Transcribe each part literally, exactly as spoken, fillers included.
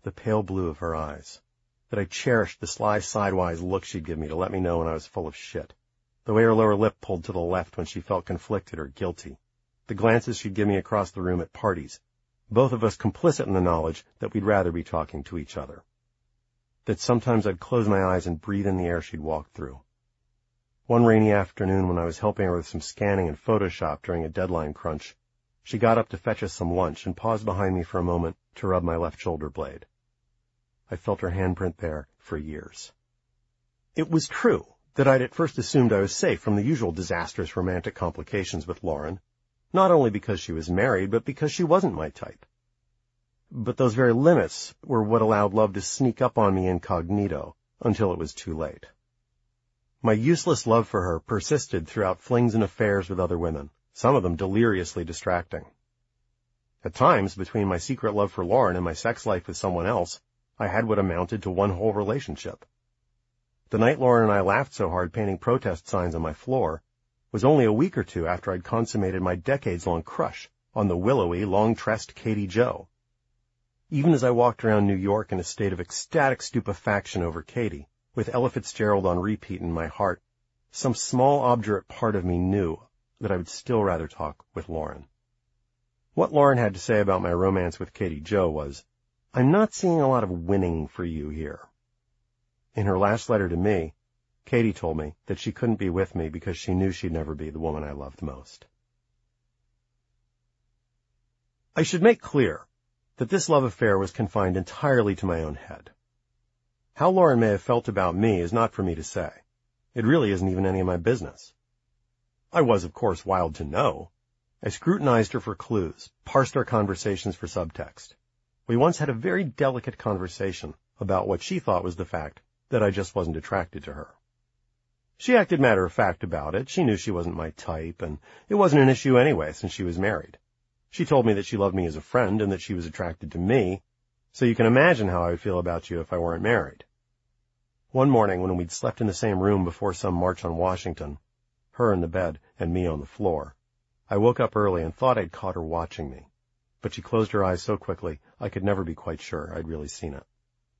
the pale blue of her eyes, that I cherished the sly sidewise look she'd give me to let me know when I was full of shit, the way her lower lip pulled to the left when she felt conflicted or guilty, the glances she'd give me across the room at parties, both of us complicit in the knowledge that we'd rather be talking to each other, that sometimes I'd close my eyes and breathe in the air she'd walked through. One rainy afternoon when I was helping her with some scanning in Photoshop during a deadline crunch, she got up to fetch us some lunch and paused behind me for a moment to rub my left shoulder blade. I felt her handprint there for years. It was true that I'd at first assumed I was safe from the usual disastrous romantic complications with Lauren, not only because she was married, but because she wasn't my type. But those very limits were what allowed love to sneak up on me incognito until it was too late. My useless love for her persisted throughout flings and affairs with other women, some of them deliriously distracting. At times, between my secret love for Lauren and my sex life with someone else, I had what amounted to one whole relationship. The night Lauren and I laughed so hard painting protest signs on my floor was only a week or two after I'd consummated my decades-long crush on the willowy, long-tressed Katie Jo. Even as I walked around New York in a state of ecstatic stupefaction over Katie, with Ella Fitzgerald on repeat in my heart, some small obdurate part of me knew that I would still rather talk with Lauren. What Lauren had to say about my romance with Katie Jo was, "I'm not seeing a lot of winning for you here." In her last letter to me, Katie told me that she couldn't be with me because she knew she'd never be the woman I loved most. I should make clear that this love affair was confined entirely to my own head. How Lauren may have felt about me is not for me to say. It really isn't even any of my business. I was, of course, wild to know. I scrutinized her for clues, parsed our conversations for subtext. We once had a very delicate conversation about what she thought was the fact that I just wasn't attracted to her. She acted matter-of-fact about it. She knew she wasn't my type, and it wasn't an issue anyway since she was married. She told me that she loved me as a friend and that she was attracted to me, so you can imagine how I would feel about you if I weren't married. One morning when we'd slept in the same room before some march on Washington, her in the bed and me on the floor, I woke up early and thought I'd caught her watching me, but she closed her eyes so quickly I could never be quite sure I'd really seen it.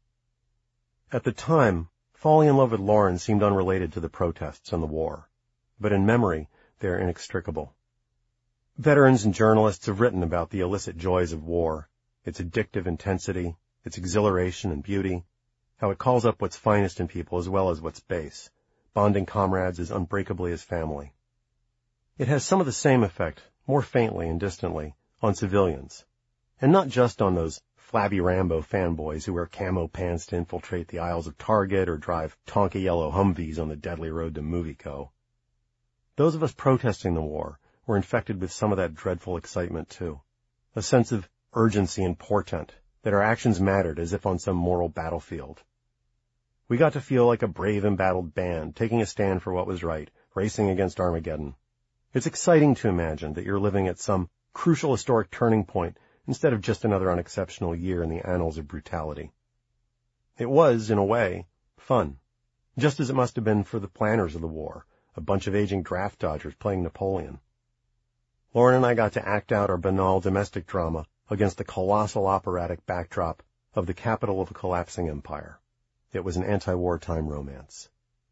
At the time, falling in love with Lauren seemed unrelated to the protests and the war, but in memory they are inextricable. Veterans and journalists have written about the illicit joys of war, its addictive intensity, its exhilaration and beauty, how it calls up what's finest in people as well as what's base, bonding comrades as unbreakably as family. It has some of the same effect, more faintly and distantly, on civilians, and not just on those flabby Rambo fanboys who wear camo pants to infiltrate the aisles of Target or drive Tonka yellow Humvees on the deadly road to Movieco. Those of us protesting the war were infected with some of that dreadful excitement too, a sense of urgency and portent, that our actions mattered as if on some moral battlefield. We got to feel like a brave embattled band, taking a stand for what was right, racing against Armageddon. It's exciting to imagine that you're living at some crucial historic turning point instead of just another unexceptional year in the annals of brutality. It was, in a way, fun, just as it must have been for the planners of the war, a bunch of aging draft dodgers playing Napoleon. Lauren and I got to act out our banal domestic drama against the colossal operatic backdrop of the capital of a collapsing empire. It was an anti-wartime romance.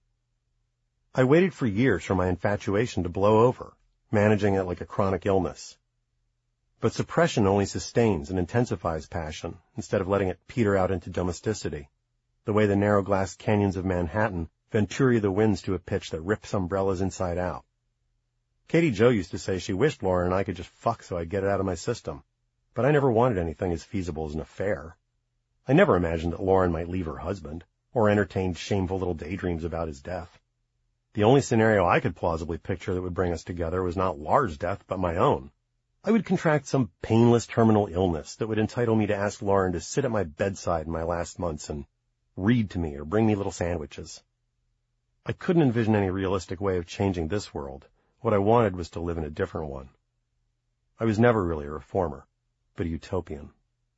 I waited for years for my infatuation to blow over, managing it like a chronic illness. But suppression only sustains and intensifies passion instead of letting it peter out into domesticity, the way the narrow glass canyons of Manhattan Venturi the winds to a pitch that rips umbrellas inside out. Katie Jo used to say she wished Lauren and I could just fuck so I'd get it out of my system, but I never wanted anything as feasible as an affair. I never imagined that Lauren might leave her husband, or entertained shameful little daydreams about his death. The only scenario I could plausibly picture that would bring us together was not Laura's death, but my own. I would contract some painless terminal illness that would entitle me to ask Lauren to sit at my bedside in my last months and read to me or bring me little sandwiches. I couldn't envision any realistic way of changing this world. What I wanted was to live in a different one. I was never really a reformer, but a utopian.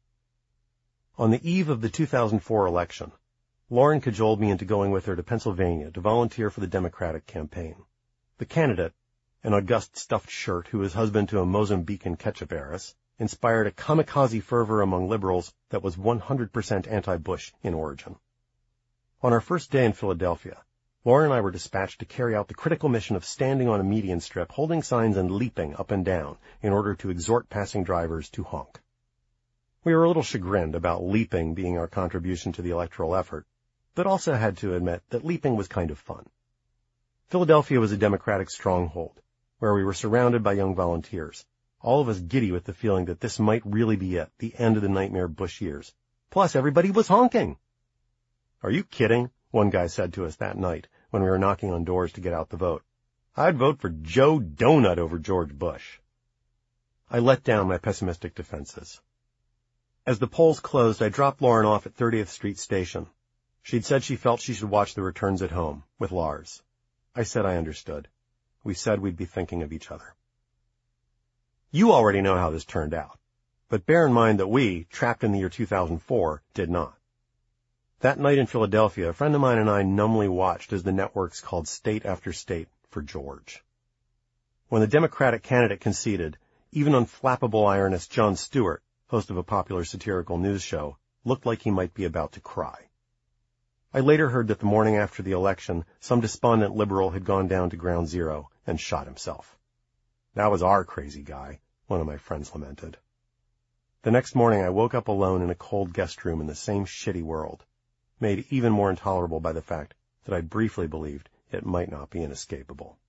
On the eve of the two thousand four election, Lauren cajoled me into going with her to Pennsylvania to volunteer for the Democratic campaign. The candidate, an august stuffed shirt who was husband to a Mozambican ketchup heiress, inspired a kamikaze fervor among liberals that was one hundred percent anti-Bush in origin. On our first day in Philadelphia, Lauren and I were dispatched to carry out the critical mission of standing on a median strip, holding signs and leaping up and down in order to exhort passing drivers to honk. We were a little chagrined about leaping being our contribution to the electoral effort, but also had to admit that leaping was kind of fun. Philadelphia was a Democratic stronghold, where we were surrounded by young volunteers, all of us giddy with the feeling that this might really be it, the end of the nightmare Bush years. Plus, everybody was honking. "Are you kidding?" one guy said to us that night when we were knocking on doors to get out the vote. "I'd vote for Joe Donut over George Bush." I let down my pessimistic defenses. As the polls closed, I dropped Lauren off at thirtieth Street Station. She'd said she felt she should watch the returns at home, with Lars. I said I understood. We said we'd be thinking of each other. You already know how this turned out, but bear in mind that we, trapped in the year two thousand four, did not. That night in Philadelphia, a friend of mine and I numbly watched as the networks called state after state for George. When the Democratic candidate conceded, even unflappable ironist Jon Stewart, host of a popular satirical news show, looked like he might be about to cry. I later heard that the morning after the election, some despondent liberal had gone down to ground zero and shot himself. "That was our crazy guy," one of my friends lamented. The next morning I woke up alone in a cold guest room in the same shitty world, made even more intolerable by the fact that I briefly believed it might not be inescapable.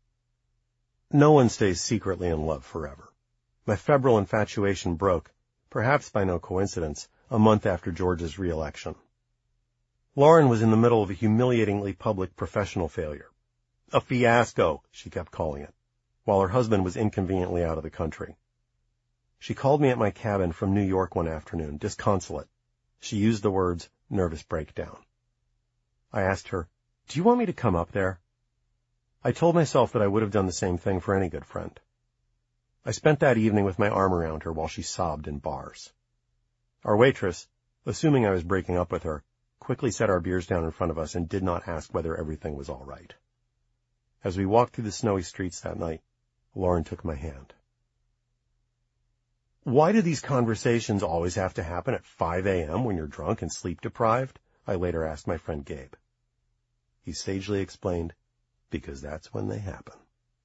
No one stays secretly in love forever. My febrile infatuation broke, perhaps by no coincidence, a month after George's re-election. Lauren was in the middle of a humiliatingly public professional failure. A fiasco, she kept calling it, while her husband was inconveniently out of the country. She called me at my cabin from New York one afternoon, disconsolate. She used the words, nervous breakdown. I asked her, "Do you want me to come up there?" I told myself that I would have done the same thing for any good friend. I spent that evening with my arm around her while she sobbed in bars. Our waitress, assuming I was breaking up with her, quickly set our beers down in front of us and did not ask whether everything was all right. As we walked through the snowy streets that night, Lauren took my hand. "Why do these conversations always have to happen at five a.m. when you're drunk and sleep-deprived?" I later asked my friend Gabe. He sagely explained, "Because that's when they happen."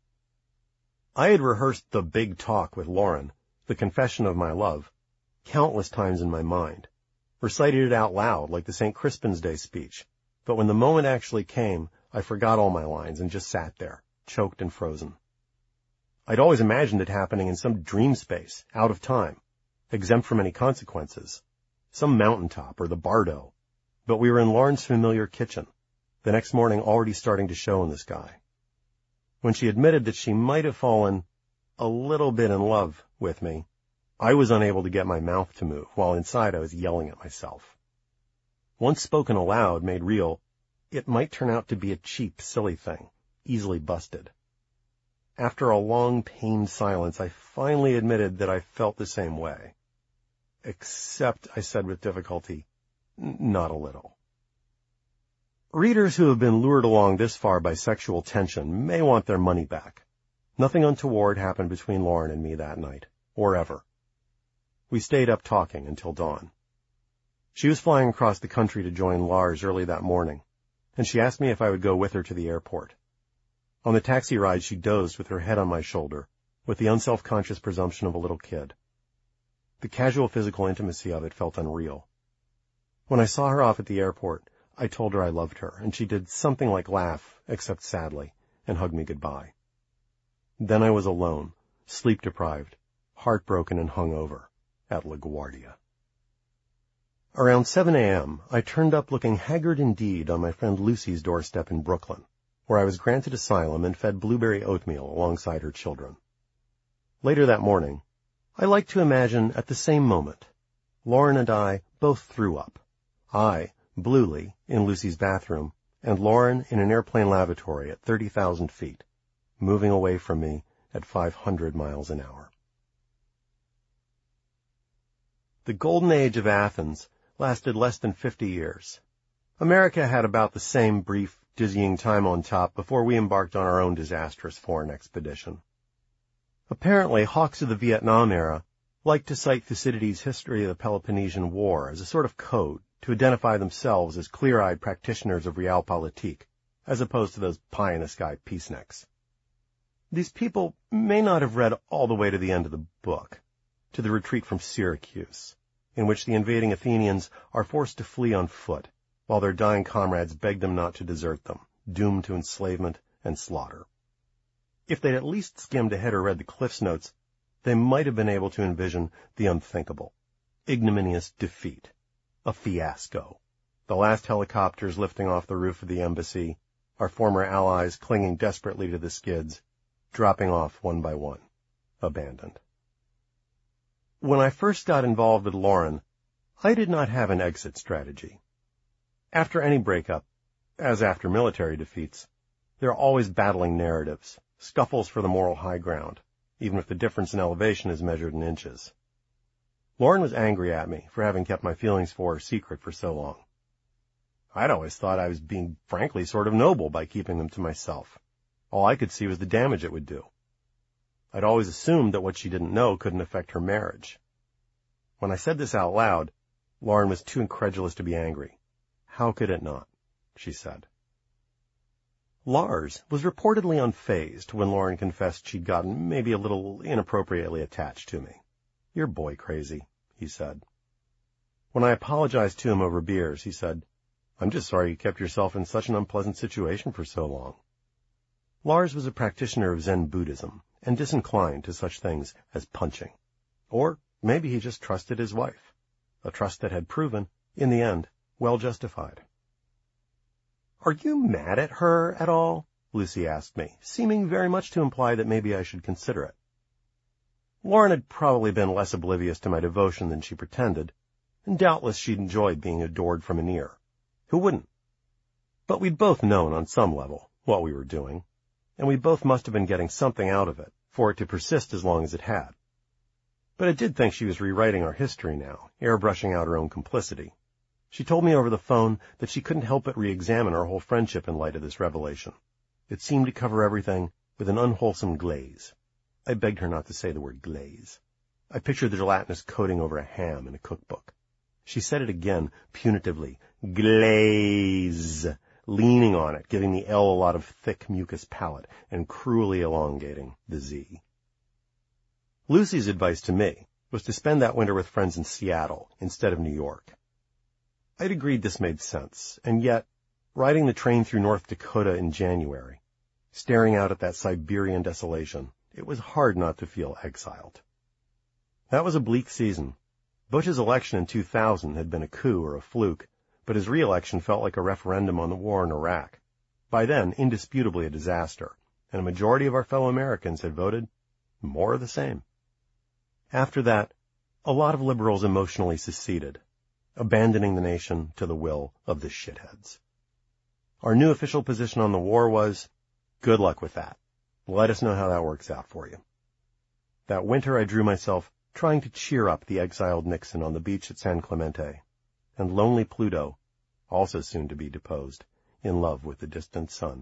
I had rehearsed the big talk with Lauren, the confession of my love, countless times in my mind, recited it out loud like the Saint Crispin's Day speech, but when the moment actually came, I forgot all my lines and just sat there, choked and frozen. I'd always imagined it happening in some dream space, out of time, exempt from any consequences, some mountaintop or the Bardo, but we were in Lauren's familiar kitchen, the next morning already starting to show in the sky. When she admitted that she might have fallen a little bit in love with me, I was unable to get my mouth to move, while inside I was yelling at myself. Once spoken aloud, made real, it might turn out to be a cheap, silly thing, easily busted. After a long, pained silence, I finally admitted that I felt the same way. Except, I said with difficulty, not a little. Readers who have been lured along this far by sexual tension may want their money back. Nothing untoward happened between Lauren and me that night, or ever. We stayed up talking until dawn. She was flying across the country to join Lars early that morning, and she asked me if I would go with her to the airport. On the taxi ride, she dozed with her head on my shoulder, with the unself-conscious presumption of a little kid. The casual physical intimacy of it felt unreal. When I saw her off at the airport, I told her I loved her, and she did something like laugh, except sadly, and hugged me goodbye. Then I was alone, sleep-deprived, heartbroken and hungover, at LaGuardia. Around seven a.m., I turned up looking haggard indeed on my friend Lucy's doorstep in Brooklyn, where I was granted asylum and fed blueberry oatmeal alongside her children. Later that morning, I like to imagine at the same moment, Lauren and I both threw up. I, bluely, in Lucy's bathroom, and Lauren in an airplane lavatory at thirty thousand feet, moving away from me at five hundred miles an hour. The golden age of Athens lasted less than fifty years. America had about the same brief, dizzying time on top before we embarked on our own disastrous foreign expedition. Apparently, hawks of the Vietnam era liked to cite Thucydides' History of the Peloponnesian War as a sort of code to identify themselves as clear-eyed practitioners of realpolitik, as opposed to those pie-in-the-sky peaceniks. These people may not have read all the way to the end of the book, to the retreat from Syracuse, in which the invading Athenians are forced to flee on foot, while their dying comrades beg them not to desert them, doomed to enslavement and slaughter. If they'd at least skimmed ahead or read the Cliff's Notes, they might have been able to envision the unthinkable, ignominious defeat, a fiasco, the last helicopters lifting off the roof of the embassy, our former allies clinging desperately to the skids, dropping off one by one, abandoned. When I first got involved with Lauren, I did not have an exit strategy. After any breakup, as after military defeats, there are always battling narratives, scuffles for the moral high ground, even if the difference in elevation is measured in inches. Lauren was angry at me for having kept my feelings for her secret for so long. I'd always thought I was being frankly sort of noble by keeping them to myself. All I could see was the damage it would do. I'd always assumed that what she didn't know couldn't affect her marriage. When I said this out loud, Lauren was too incredulous to be angry. How could it not? She said. Lars was reportedly unfazed when Lauren confessed she'd gotten maybe a little inappropriately attached to me. You're boy crazy, he said. When I apologized to him over beers, he said, I'm just sorry you kept yourself in such an unpleasant situation for so long. Lars was a practitioner of Zen Buddhism and disinclined to such things as punching. Or maybe he just trusted his wife, a trust that had proven, in the end, well justified. Are you mad at her at all? Lucy asked me, seeming very much to imply that maybe I should consider it. Lauren had probably been less oblivious to my devotion than she pretended, and doubtless she'd enjoyed being adored from an ear. Who wouldn't? But we'd both known on some level what we were doing, and we both must have been getting something out of it for it to persist as long as it had. But I did think she was rewriting our history now, airbrushing out her own complicity. She told me over the phone that she couldn't help but re-examine our whole friendship in light of this revelation. It seemed to cover everything with an unwholesome glaze. I begged her not to say the word glaze. I pictured the gelatinous coating over a ham in a cookbook. She said it again, punitively, glaze, leaning on it, giving the L a lot of thick mucus palate, and cruelly elongating the Z. Lucy's advice to me was to spend that winter with friends in Seattle instead of New York. I'd agreed this made sense, and yet, riding the train through North Dakota in January, staring out at that Siberian desolation, it was hard not to feel exiled. That was a bleak season. Bush's election in two thousand had been a coup or a fluke, but his re-election felt like a referendum on the war in Iraq. By then, indisputably a disaster, and a majority of our fellow Americans had voted more of the same. After that, a lot of liberals emotionally seceded, abandoning the nation to the will of the shitheads. Our new official position on the war was, good luck with that. Let us know how that works out for you. That winter I drew myself trying to cheer up the exiled Nixon on the beach at San Clemente, and lonely Pluto, also soon to be deposed, in love with the distant sun.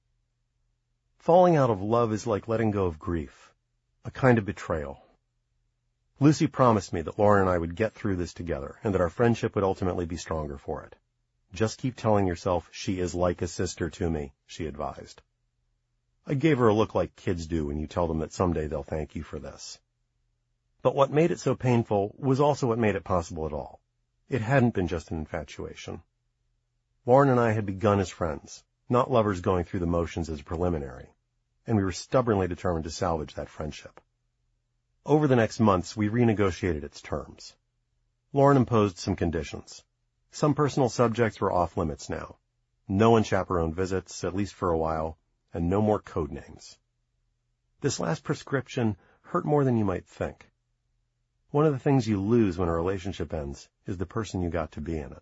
Falling out of love is like letting go of grief, a kind of betrayal. Lucy promised me that Lauren and I would get through this together, and that our friendship would ultimately be stronger for it. Just keep telling yourself she is like a sister to me, she advised. I gave her a look like kids do when you tell them that someday they'll thank you for this. But what made it so painful was also what made it possible at all. It hadn't been just an infatuation. Lauren and I had begun as friends, not lovers going through the motions as a preliminary, and we were stubbornly determined to salvage that friendship. Over the next months, we renegotiated its terms. Lauren imposed some conditions. Some personal subjects were off limits now. No unchaperoned visits, at least for a while, and no more code names. This last prescription hurt more than you might think. One of the things you lose when a relationship ends is the person you got to be in it.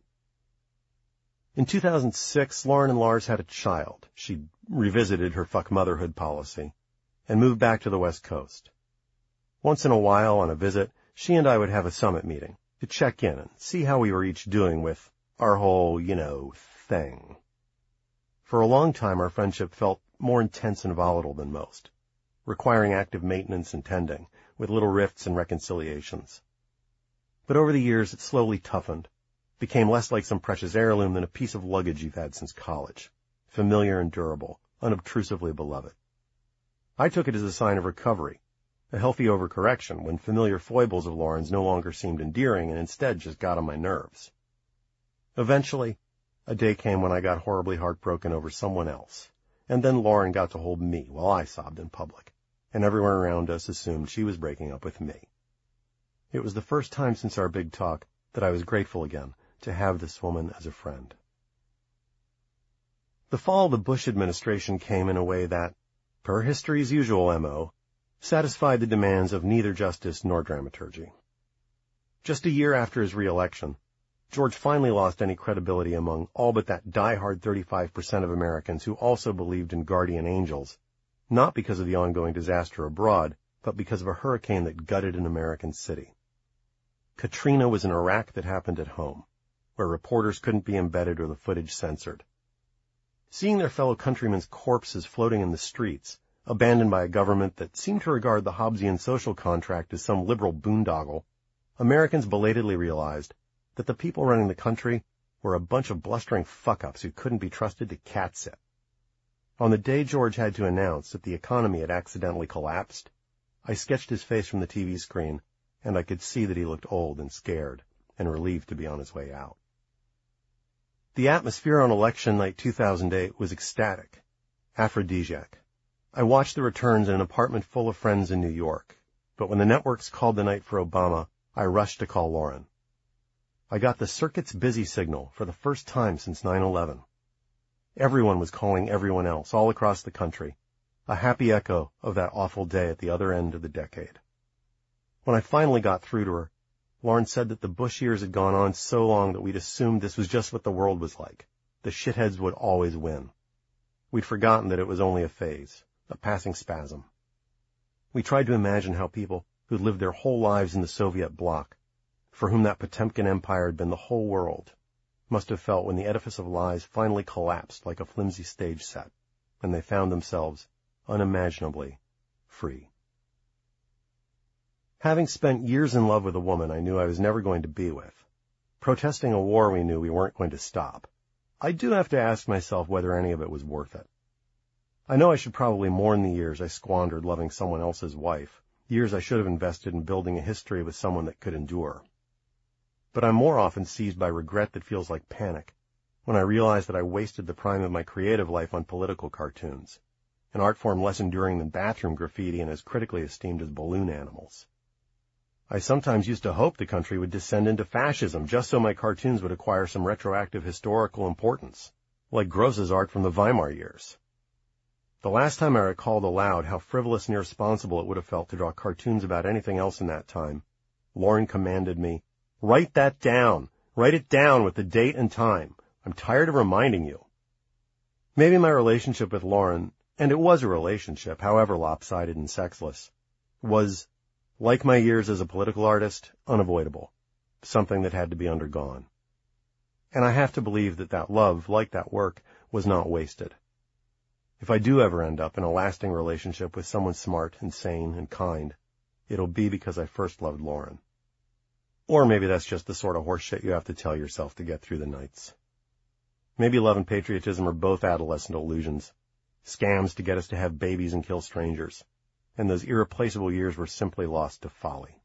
In two thousand six, Lauren and Lars had a child. She'd revisited her fuck motherhood policy and moved back to the West Coast. Once in a while, on a visit, she and I would have a summit meeting to check in and see how we were each doing with our whole, you know, thing. For a long time, our friendship felt more intense and volatile than most, requiring active maintenance and tending, with little rifts and reconciliations. But over the years, it slowly toughened, became less like some precious heirloom than a piece of luggage you've had since college, familiar and durable, unobtrusively beloved. I took it as a sign of recovery, a healthy overcorrection when familiar foibles of Lauren's no longer seemed endearing and instead just got on my nerves. Eventually, a day came when I got horribly heartbroken over someone else, and then Lauren got to hold me while I sobbed in public, and everyone around us assumed she was breaking up with me. It was the first time since our big talk that I was grateful again to have this woman as a friend. The fall of the Bush administration came in a way that, per history's usual M O, satisfied the demands of neither justice nor dramaturgy. Just a year after his re-election, George finally lost any credibility among all but that die-hard thirty-five percent of Americans who also believed in guardian angels, not because of the ongoing disaster abroad, but because of a hurricane that gutted an American city. Katrina was an Iraq that happened at home, where reporters couldn't be embedded or the footage censored. Seeing their fellow countrymen's corpses floating in the streets, abandoned by a government that seemed to regard the Hobbesian social contract as some liberal boondoggle, Americans belatedly realized that the people running the country were a bunch of blustering fuck-ups who couldn't be trusted to cat-sit. On the day George had to announce that the economy had accidentally collapsed, I sketched his face from the T V screen, and I could see that he looked old and scared and relieved to be on his way out. The atmosphere on election night two thousand eight was ecstatic, aphrodisiac. I watched the returns in an apartment full of friends in New York, but when the networks called the night for Obama, I rushed to call Lauren. I got the circuit's busy signal for the first time since nine eleven. Everyone was calling everyone else all across the country, a happy echo of that awful day at the other end of the decade. When I finally got through to her, Lauren said that the Bush years had gone on so long that we'd assumed this was just what the world was like. The shitheads would always win. We'd forgotten that it was only a phase, a passing spasm. We tried to imagine how people who'd lived their whole lives in the Soviet bloc, for whom that Potemkin empire had been the whole world, must have felt when the edifice of lies finally collapsed like a flimsy stage set, and they found themselves unimaginably free. Having spent years in love with a woman I knew I was never going to be with, protesting a war we knew we weren't going to stop, I do have to ask myself whether any of it was worth it. I know I should probably mourn the years I squandered loving someone else's wife, years I should have invested in building a history with someone that could endure. But I'm more often seized by regret that feels like panic when I realize that I wasted the prime of my creative life on political cartoons, an art form less enduring than bathroom graffiti and as critically esteemed as balloon animals. I sometimes used to hope the country would descend into fascism just so my cartoons would acquire some retroactive historical importance, like Gross's art from the Weimar years. The last time I recalled aloud how frivolous and irresponsible it would have felt to draw cartoons about anything else in that time, Lauren commanded me, "Write that down. Write it down with the date and time. I'm tired of reminding you." Maybe my relationship with Lauren, and it was a relationship, however lopsided and sexless, was, like my years as a political artist, unavoidable, something that had to be undergone. And I have to believe that that love, like that work, was not wasted. If I do ever end up in a lasting relationship with someone smart and sane and kind, it'll be because I first loved Lauren. Or maybe that's just the sort of horseshit you have to tell yourself to get through the nights. Maybe love and patriotism are both adolescent illusions, scams to get us to have babies and kill strangers, and those irreplaceable years were simply lost to folly.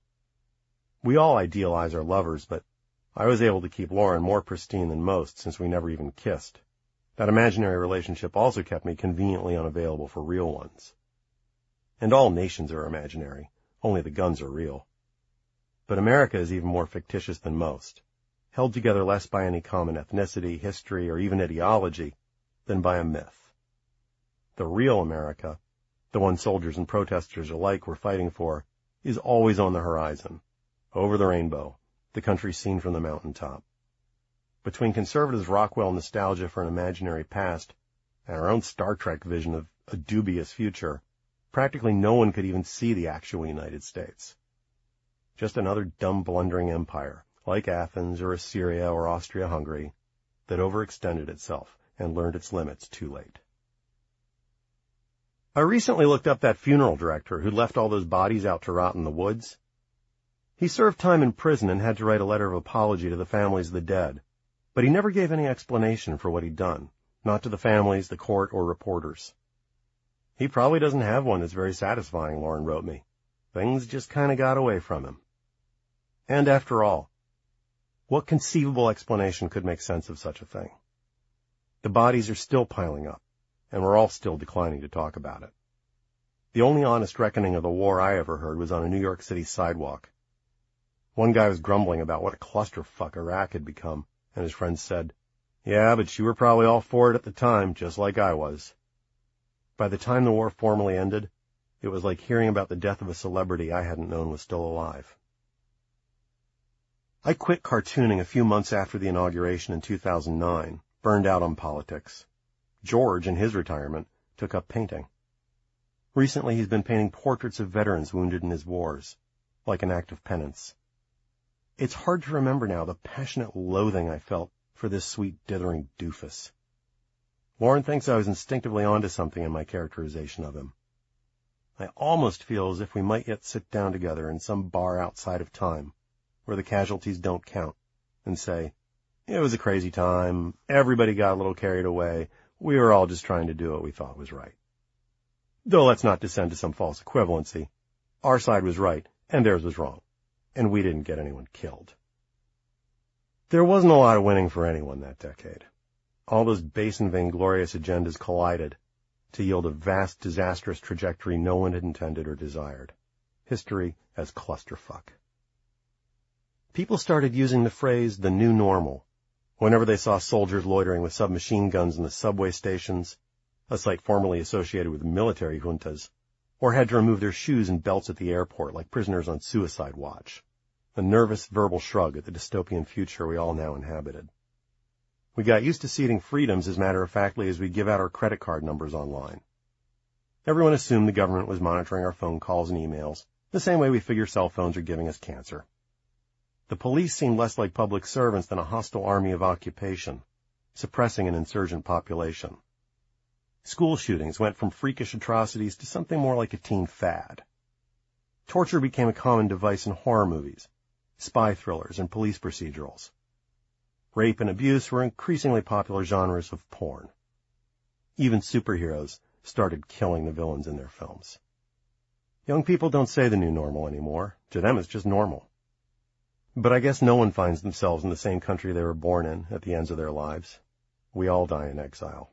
We all idealize our lovers, but I was able to keep Lauren more pristine than most since we never even kissed. That imaginary relationship also kept me conveniently unavailable for real ones. And all nations are imaginary, only the guns are real. But America is even more fictitious than most, held together less by any common ethnicity, history, or even ideology than by a myth. The real America, the one soldiers and protesters alike were fighting for, is always on the horizon, over the rainbow, the country seen from the mountaintop. Between conservatives' Rockwell nostalgia for an imaginary past and our own Star Trek vision of a dubious future, practically no one could even see the actual United States. Just another dumb, blundering empire, like Athens or Assyria or Austria-Hungary, that overextended itself and learned its limits too late. I recently looked up that funeral director who left all those bodies out to rot in the woods. He served time in prison and had to write a letter of apology to the families of the dead, but he never gave any explanation for what he'd done, not to the families, the court, or reporters. He probably doesn't have one that's very satisfying, Lauren wrote me. Things just kind of got away from him. And after all, what conceivable explanation could make sense of such a thing? The bodies are still piling up, and we're all still declining to talk about it. The only honest reckoning of the war I ever heard was on a New York City sidewalk. One guy was grumbling about what a clusterfuck Iraq had become, and his friend said, "Yeah, but you were probably all for it at the time, just like I was." By the time the war formally ended, it was like hearing about the death of a celebrity I hadn't known was still alive. I quit cartooning a few months after the inauguration in two thousand nine, burned out on politics. George, in his retirement, took up painting. Recently, he's been painting portraits of veterans wounded in his wars, like an act of penance. It's hard to remember now the passionate loathing I felt for this sweet, dithering doofus. Lauren thinks I was instinctively onto something in my characterization of him. I almost feel as if we might yet sit down together in some bar outside of time, where the casualties don't count, and say, "It was a crazy time, everybody got a little carried away, we were all just trying to do what we thought was right." Though let's not descend to some false equivalency. Our side was right, and theirs was wrong, and we didn't get anyone killed. There wasn't a lot of winning for anyone that decade. All those base and vainglorious agendas collided to yield a vast, disastrous trajectory no one had intended or desired. History as clusterfuck. People started using the phrase the new normal whenever they saw soldiers loitering with submachine guns in the subway stations, a site formerly associated with military juntas, or had to remove their shoes and belts at the airport like prisoners on suicide watch, a nervous verbal shrug at the dystopian future we all now inhabited. We got used to ceding freedoms as matter-of-factly as we give out our credit card numbers online. Everyone assumed the government was monitoring our phone calls and emails, the same way we figure cell phones are giving us cancer. The police seemed less like public servants than a hostile army of occupation, suppressing an insurgent population. School shootings went from freakish atrocities to something more like a teen fad. Torture became a common device in horror movies, spy thrillers, and police procedurals. Rape and abuse were increasingly popular genres of porn. Even superheroes started killing the villains in their films. Young people don't say the new normal anymore. To them, it's just normal. But I guess no one finds themselves in the same country they were born in at the ends of their lives. We all die in exile.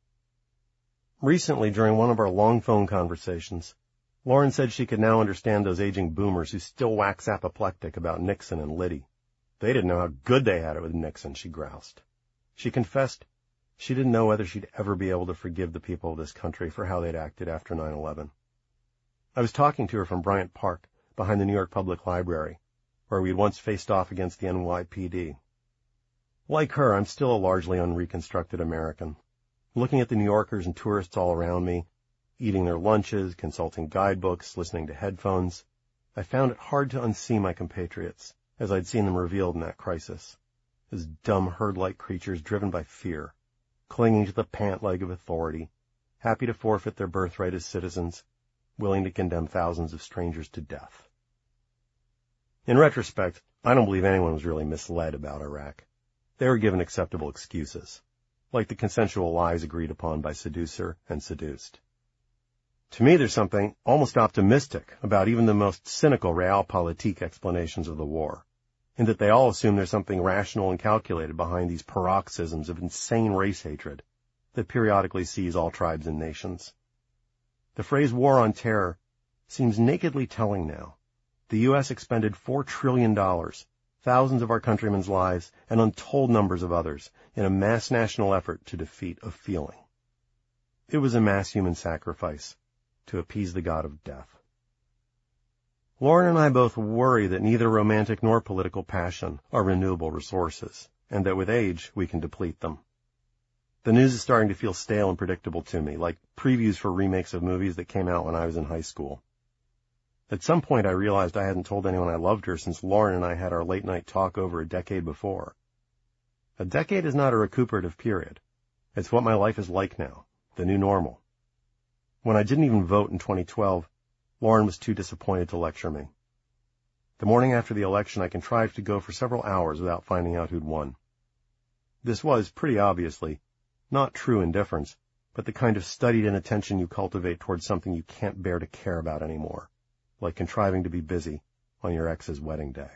Recently, during one of our long phone conversations, Lauren said she could now understand those aging boomers who still wax apoplectic about Nixon and Liddy. They didn't know how good they had it with Nixon, she groused. She confessed she didn't know whether she'd ever be able to forgive the people of this country for how they'd acted after nine eleven. I was talking to her from Bryant Park, behind the New York Public Library, where we'd once faced off against the N Y P D. Like her, I'm still a largely unreconstructed American. Looking at the New Yorkers and tourists all around me, eating their lunches, consulting guidebooks, listening to headphones, I found it hard to unsee my compatriots, as I'd seen them revealed in that crisis, as dumb herd-like creatures driven by fear, clinging to the pant leg of authority, happy to forfeit their birthright as citizens, willing to condemn thousands of strangers to death. In retrospect, I don't believe anyone was really misled about Iraq. They were given acceptable excuses, like the consensual lies agreed upon by seducer and seduced. To me, there's something almost optimistic about even the most cynical realpolitik explanations of the war, in that they all assume there's something rational and calculated behind these paroxysms of insane race hatred that periodically seize all tribes and nations. The phrase war on terror seems nakedly telling now. The U S expended four trillion dollars, thousands of our countrymen's lives, and untold numbers of others in a mass national effort to defeat a feeling. It was a mass human sacrifice to appease the god of death. Lauren and I both worry that neither romantic nor political passion are renewable resources, and that with age we can deplete them. The news is starting to feel stale and predictable to me, like previews for remakes of movies that came out when I was in high school. At some point I realized I hadn't told anyone I loved her since Lauren and I had our late-night talk over a decade before. A decade is not a recuperative period. It's what my life is like now, the new normal. When I didn't even vote in twenty twelve, Lauren was too disappointed to lecture me. The morning after the election, I contrived to go for several hours without finding out who'd won. This was, pretty obviously, not true indifference, but the kind of studied inattention you cultivate towards something you can't bear to care about anymore, like contriving to be busy on your ex's wedding day.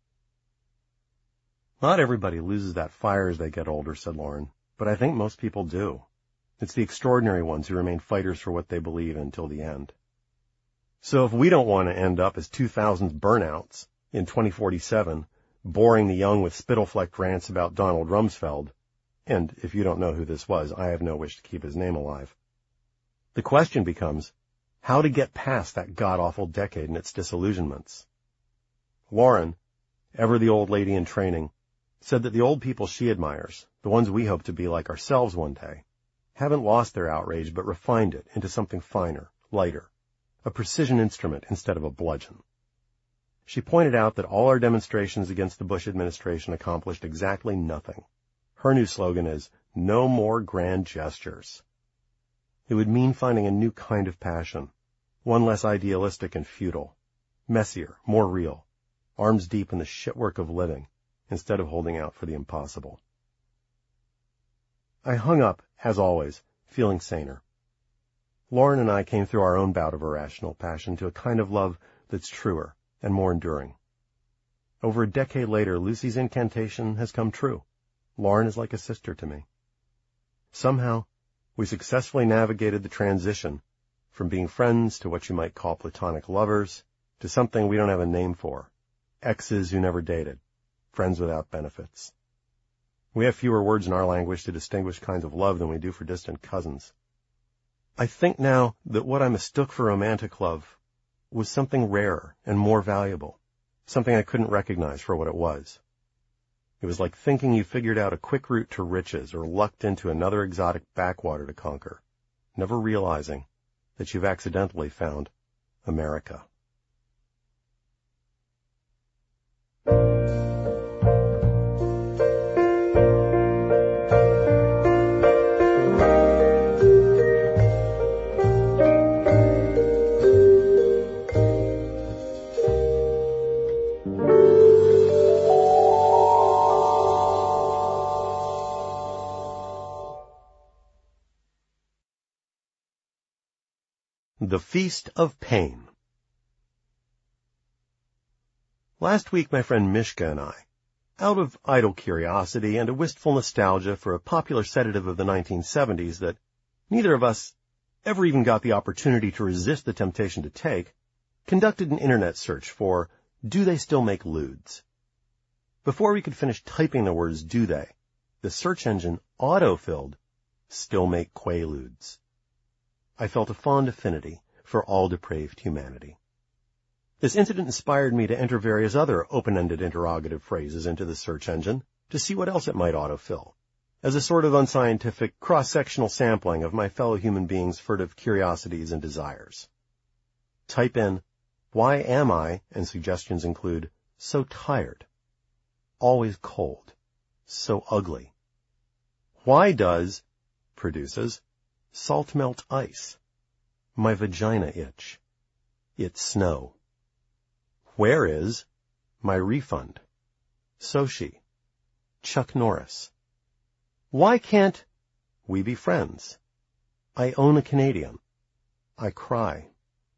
Not everybody loses that fire as they get older, said Lauren, but I think most people do. It's the extraordinary ones who remain fighters for what they believe in until the end. So if we don't want to end up as two thousands burnouts in twenty forty-seven, boring the young with spittle-flecked rants about Donald Rumsfeld, and if you don't know who this was, I have no wish to keep his name alive, the question becomes how to get past that god-awful decade and its disillusionments. Lauren, ever the old lady in training, said that the old people she admires, the ones we hope to be like ourselves one day, haven't lost their outrage but refined it into something finer, lighter, a precision instrument instead of a bludgeon. She pointed out that all our demonstrations against the Bush administration accomplished exactly nothing. Her new slogan is, no more grand gestures. It would mean finding a new kind of passion, one less idealistic and futile, messier, more real, arms deep in the shitwork of living, instead of holding out for the impossible. I hung up, as always, feeling saner. Lauren and I came through our own bout of irrational passion to a kind of love that's truer and more enduring. Over a decade later, Lucy's incantation has come true. Lauren is like a sister to me. Somehow, we successfully navigated the transition from being friends to what you might call platonic lovers to something we don't have a name for, exes who never dated, friends without benefits. We have fewer words in our language to distinguish kinds of love than we do for distant cousins. I think now that what I mistook for romantic love was something rarer and more valuable, something I couldn't recognize for what it was. It was like thinking you figured out a quick route to riches or lucked into another exotic backwater to conquer, never realizing that you've accidentally found America. The Feast of Pain. Last week my friend Mishka and I, out of idle curiosity and a wistful nostalgia for a popular sedative of the nineteen seventies that neither of us ever even got the opportunity to resist the temptation to take, conducted an internet search for Do They Still Make Ludes? Before we could finish typing the words do they, the search engine auto-filled Still Make Quaaludes. I felt a fond affinity for all depraved humanity. This incident inspired me to enter various other open-ended interrogative phrases into the search engine to see what else it might autofill, as a sort of unscientific cross-sectional sampling of my fellow human beings' furtive curiosities and desires. Type in, why am I, and suggestions include, so tired, always cold, so ugly. Why does, produces, salt melt ice. My vagina itch. It's snow. Where is my refund? Sochi. Chuck Norris. Why can't we be friends? I own a Canadian. I cry.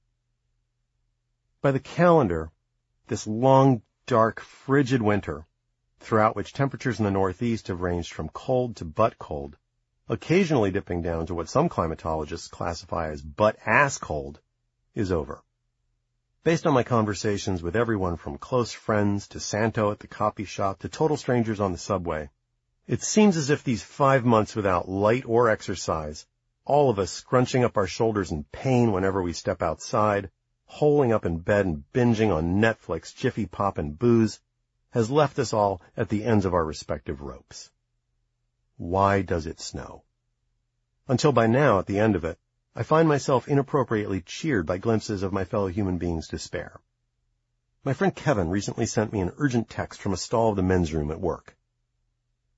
By the calendar, this long, dark, frigid winter, throughout which temperatures in the Northeast have ranged from cold to butt cold, occasionally dipping down to what some climatologists classify as butt-ass cold, is over. Based on my conversations with everyone from close friends to Santo at the copy shop to total strangers on the subway, it seems as if these five months without light or exercise, all of us scrunching up our shoulders in pain whenever we step outside, holing up in bed and binging on Netflix, Jiffy Pop, and booze, has left us all at the ends of our respective ropes. Why does it snow? Until by now, at the end of it, I find myself inappropriately cheered by glimpses of my fellow human beings' despair. My friend Kevin recently sent me an urgent text from a stall of the men's room at work.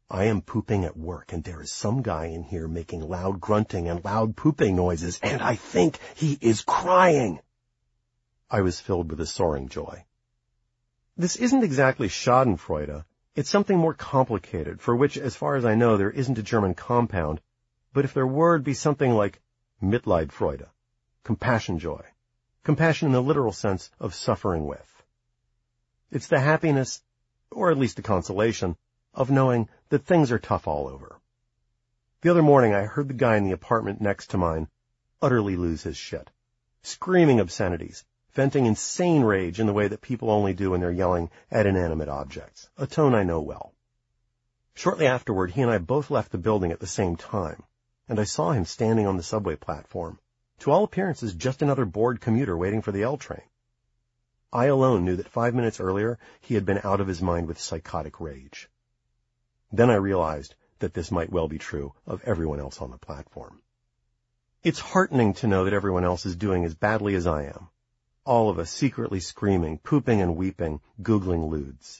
I am pooping at work, and there is some guy in here making loud grunting and loud pooping noises, and I think he is crying. I was filled with a soaring joy. This isn't exactly schadenfreude. It's something more complicated, for which, as far as I know, there isn't a German compound, but if there were, it'd be something like Mitleidfreude, compassion joy, compassion in the literal sense of suffering with. It's the happiness, or at least the consolation, of knowing that things are tough all over. The other morning I heard the guy in the apartment next to mine utterly lose his shit, screaming obscenities, venting insane rage in the way that people only do when they're yelling at inanimate objects, a tone I know well. Shortly afterward, he and I both left the building at the same time, and I saw him standing on the subway platform, to all appearances just another bored commuter waiting for the L train. I alone knew that five minutes earlier he had been out of his mind with psychotic rage. Then I realized that this might well be true of everyone else on the platform. It's heartening to know that everyone else is doing as badly as I am. All of us secretly screaming, pooping and weeping, googling lewds.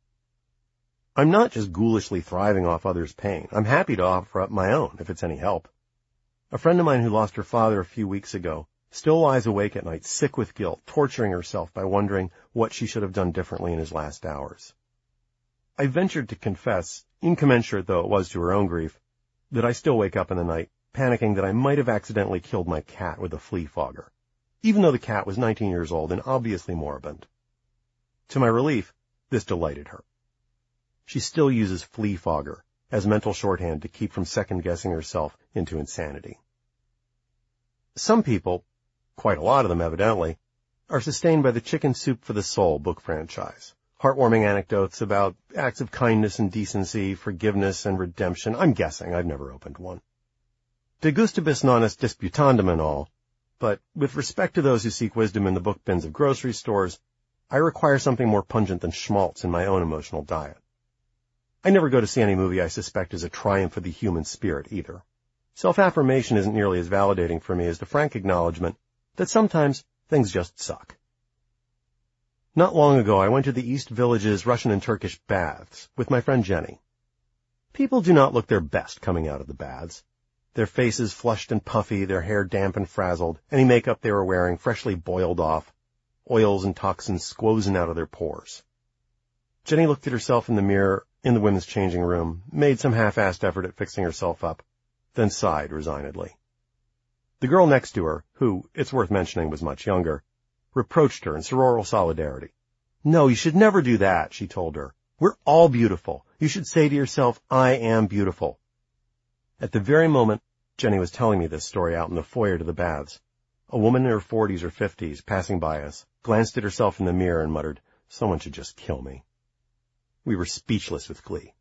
I'm not just ghoulishly thriving off others' pain. I'm happy to offer up my own, if it's any help. A friend of mine who lost her father a few weeks ago still lies awake at night, sick with guilt, torturing herself by wondering what she should have done differently in his last hours. I ventured to confess, incommensurate though it was to her own grief, that I still wake up in the night, panicking that I might have accidentally killed my cat with a flea fogger, even though the cat was nineteen years old and obviously moribund. To my relief, this delighted her. She still uses flea fogger as mental shorthand to keep from second-guessing herself into insanity. Some people, quite a lot of them evidently, are sustained by the Chicken Soup for the Soul book franchise. Heartwarming anecdotes about acts of kindness and decency, forgiveness and redemption. I'm guessing. I've never opened one. De gustibus non est disputandum and all, but with respect to those who seek wisdom in the book bins of grocery stores, I require something more pungent than schmaltz in my own emotional diet. I never go to see any movie I suspect is a triumph of the human spirit either. Self-affirmation isn't nearly as validating for me as the frank acknowledgement that sometimes things just suck. Not long ago, I went to the East Village's Russian and Turkish baths with my friend Jenny. People do not look their best coming out of the baths. Their faces flushed and puffy, their hair damp and frazzled, any makeup they were wearing freshly boiled off, oils and toxins squozen out of their pores. Jenny looked at herself in the mirror in the women's changing room, made some half-assed effort at fixing herself up, then sighed resignedly. The girl next to her, who, it's worth mentioning, was much younger, reproached her in sororal solidarity. No, you should never do that, she told her. We're all beautiful. You should say to yourself, I am beautiful. At the very moment Jenny was telling me this story out in the foyer to the baths, a woman in her forties or fifties, passing by us, glanced at herself in the mirror and muttered, someone should just kill me. We were speechless with glee.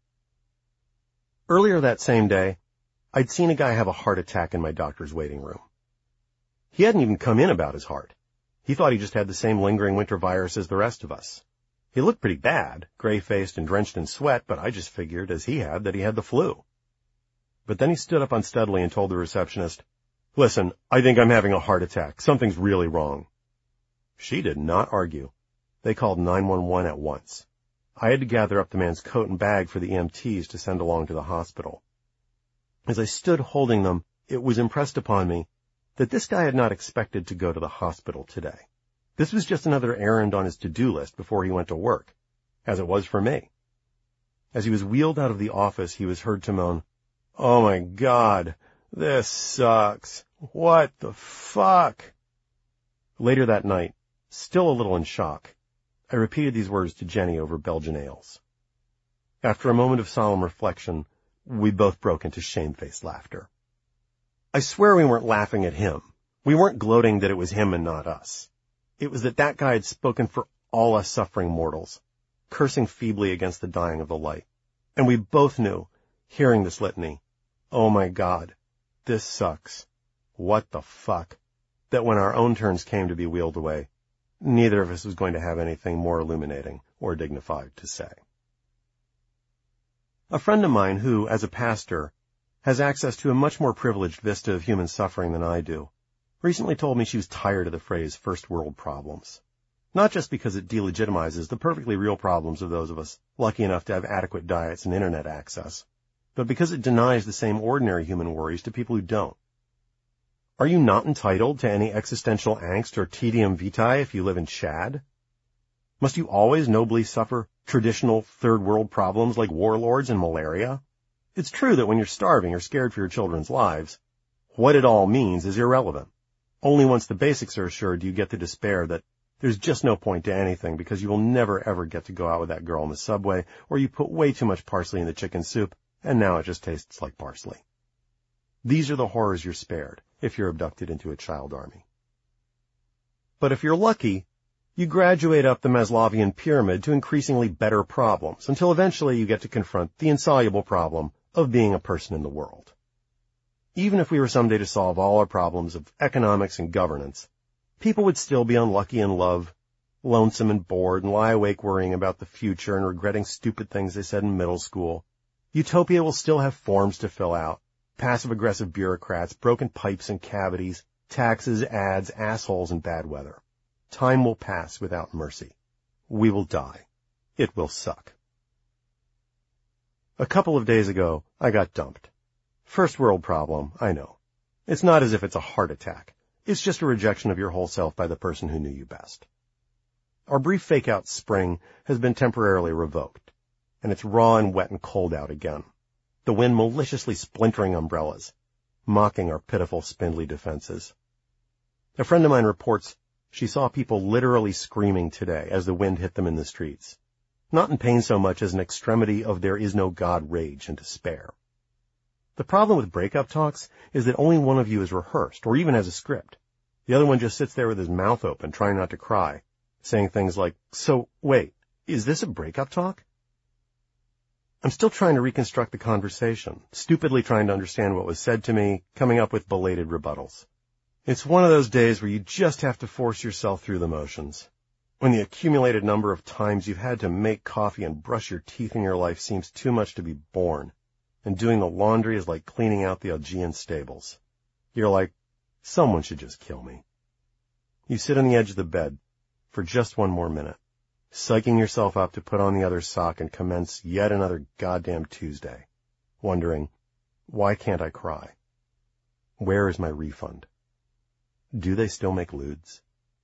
Earlier that same day, I'd seen a guy have a heart attack in my doctor's waiting room. He hadn't even come in about his heart. He thought he just had the same lingering winter virus as the rest of us. He looked pretty bad, gray-faced and drenched in sweat, but I just figured, as he had, that he had the flu. But then he stood up unsteadily and told the receptionist, Listen, I think I'm having a heart attack. Something's really wrong. She did not argue. They called nine one one at once. I had to gather up the man's coat and bag for the E M Ts to send along to the hospital. As I stood holding them, it was impressed upon me that this guy had not expected to go to the hospital today. This was just another errand on his to-do list before he went to work, as it was for me. As he was wheeled out of the office, he was heard to moan, Oh my God, this sucks. What the fuck? Later that night, still a little in shock, I repeated these words to Jenny over Belgian ales. After a moment of solemn reflection, we both broke into shamefaced laughter. I swear we weren't laughing at him. We weren't gloating that it was him and not us. It was that that guy had spoken for all us suffering mortals, cursing feebly against the dying of the light. And we both knew, hearing this litany, oh my God, this sucks. What the fuck? That when our own turns came to be wheeled away, neither of us was going to have anything more illuminating or dignified to say. A friend of mine who, as a pastor, has access to a much more privileged vista of human suffering than I do, recently told me she was tired of the phrase first world problems. Not just because it delegitimizes the perfectly real problems of those of us lucky enough to have adequate diets and internet access, but because it denies the same ordinary human worries to people who don't. Are you not entitled to any existential angst or tedium vitae if you live in Chad? Must you always nobly suffer traditional third world problems like warlords and malaria? It's true that when you're starving or scared for your children's lives, what it all means is irrelevant. Only once the basics are assured do you get the despair that there's just no point to anything because you will never ever get to go out with that girl in the subway, or you put way too much parsley in the chicken soup and now it just tastes like parsley. These are the horrors you're spared if you're abducted into a child army. But if you're lucky, you graduate up the Maslowian pyramid to increasingly better problems until eventually you get to confront the insoluble problem of being a person in the world. Even if we were someday to solve all our problems of economics and governance, people would still be unlucky in love, lonesome and bored, and lie awake worrying about the future and regretting stupid things they said in middle school. Utopia will still have forms to fill out, passive-aggressive bureaucrats, broken pipes and cavities, taxes, ads, assholes, and bad weather. Time will pass without mercy. We will die. It will suck. A couple of days ago, I got dumped. First world problem, I know. It's not as if it's a heart attack. It's just a rejection of your whole self by the person who knew you best. Our brief fake-out spring has been temporarily revoked, and it's raw and wet and cold out again. The wind maliciously splintering umbrellas, mocking our pitiful, spindly defenses. A friend of mine reports she saw people literally screaming today as the wind hit them in the streets, not in pain so much as an extremity of there is no God rage and despair. The problem with breakup talks is that only one of you is rehearsed or even has a script. The other one just sits there with his mouth open, trying not to cry, saying things like, "So, wait, is this a breakup talk?" I'm still trying to reconstruct the conversation, stupidly trying to understand what was said to me, coming up with belated rebuttals. It's one of those days where you just have to force yourself through the motions. When the accumulated number of times you've had to make coffee and brush your teeth in your life seems too much to be borne, and doing the laundry is like cleaning out the Augean stables. You're like, someone should just kill me. You sit on the edge of the bed for just one more minute, psyching yourself up to put on the other sock and commence yet another goddamn Tuesday, wondering, why can't I cry? Where is my refund? Do they still make lewds?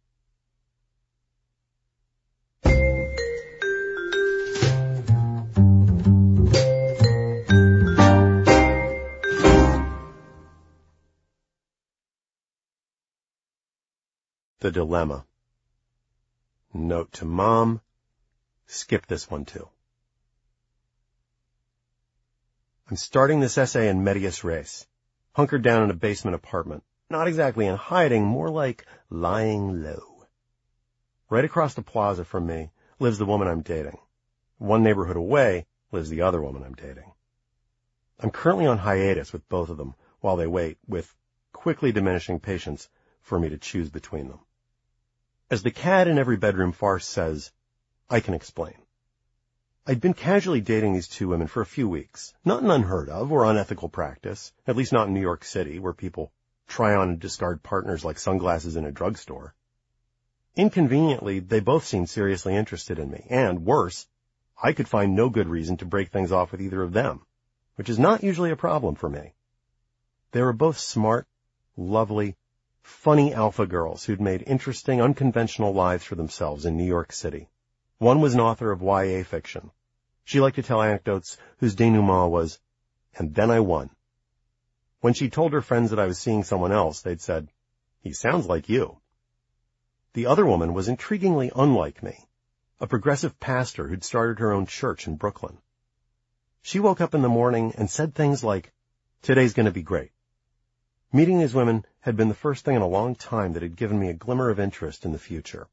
The Dilemma. Note to Mom, skip this one too. I'm starting this essay in medias res, hunkered down in a basement apartment, not exactly in hiding, more like lying low. Right across the plaza from me lives the woman I'm dating. One neighborhood away lives the other woman I'm dating. I'm currently on hiatus with both of them while they wait, with quickly diminishing patience, for me to choose between them. As the cat in every bedroom farce says, I can explain. I'd been casually dating these two women for a few weeks, not an unheard of or unethical practice, at least not in New York City, where people try on and discard partners like sunglasses in a drugstore. Inconveniently, they both seemed seriously interested in me, and worse, I could find no good reason to break things off with either of them, which is not usually a problem for me. They were both smart, lovely, funny alpha girls who'd made interesting, unconventional lives for themselves in New York City. One was an author of Y A fiction. She liked to tell anecdotes whose denouement was, and then I won. When she told her friends that I was seeing someone else, they'd said, he sounds like you. The other woman was intriguingly unlike me, a progressive pastor who'd started her own church in Brooklyn. She woke up in the morning and said things like, today's going to be great. Meeting these women had been the first thing in a long time that had given me a glimmer of interest in the future.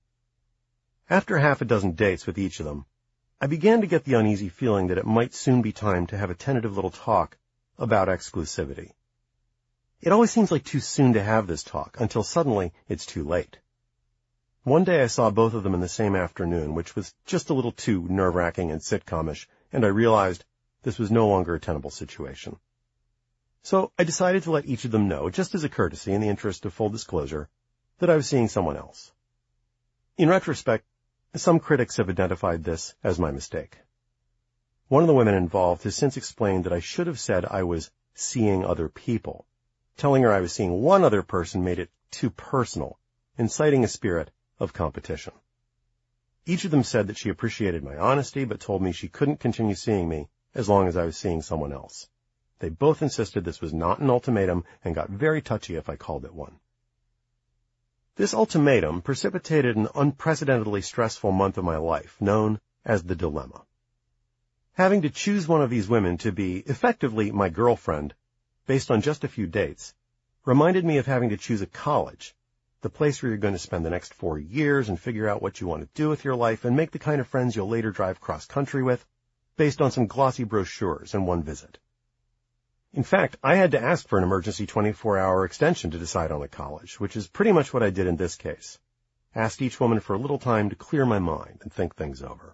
After half a dozen dates with each of them, I began to get the uneasy feeling that it might soon be time to have a tentative little talk about exclusivity. It always seems like too soon to have this talk, until suddenly it's too late. One day I saw both of them in the same afternoon, which was just a little too nerve-wracking and sitcomish, and I realized this was no longer a tenable situation. So I decided to let each of them know, just as a courtesy in the interest of full disclosure, that I was seeing someone else. In retrospect, some critics have identified this as my mistake. One of the women involved has since explained that I should have said I was seeing other people. Telling her I was seeing one other person made it too personal, inciting a spirit of competition. Each of them said that she appreciated my honesty, but told me she couldn't continue seeing me as long as I was seeing someone else. They both insisted this was not an ultimatum and got very touchy if I called it one. This ultimatum precipitated an unprecedentedly stressful month of my life, known as the dilemma. Having to choose one of these women to be effectively my girlfriend, based on just a few dates, reminded me of having to choose a college, the place where you're going to spend the next four years and figure out what you want to do with your life and make the kind of friends you'll later drive cross-country with, based on some glossy brochures and one visit. In fact, I had to ask for an emergency twenty-four hour extension to decide on a college, which is pretty much what I did in this case. Asked each woman for a little time to clear my mind and think things over.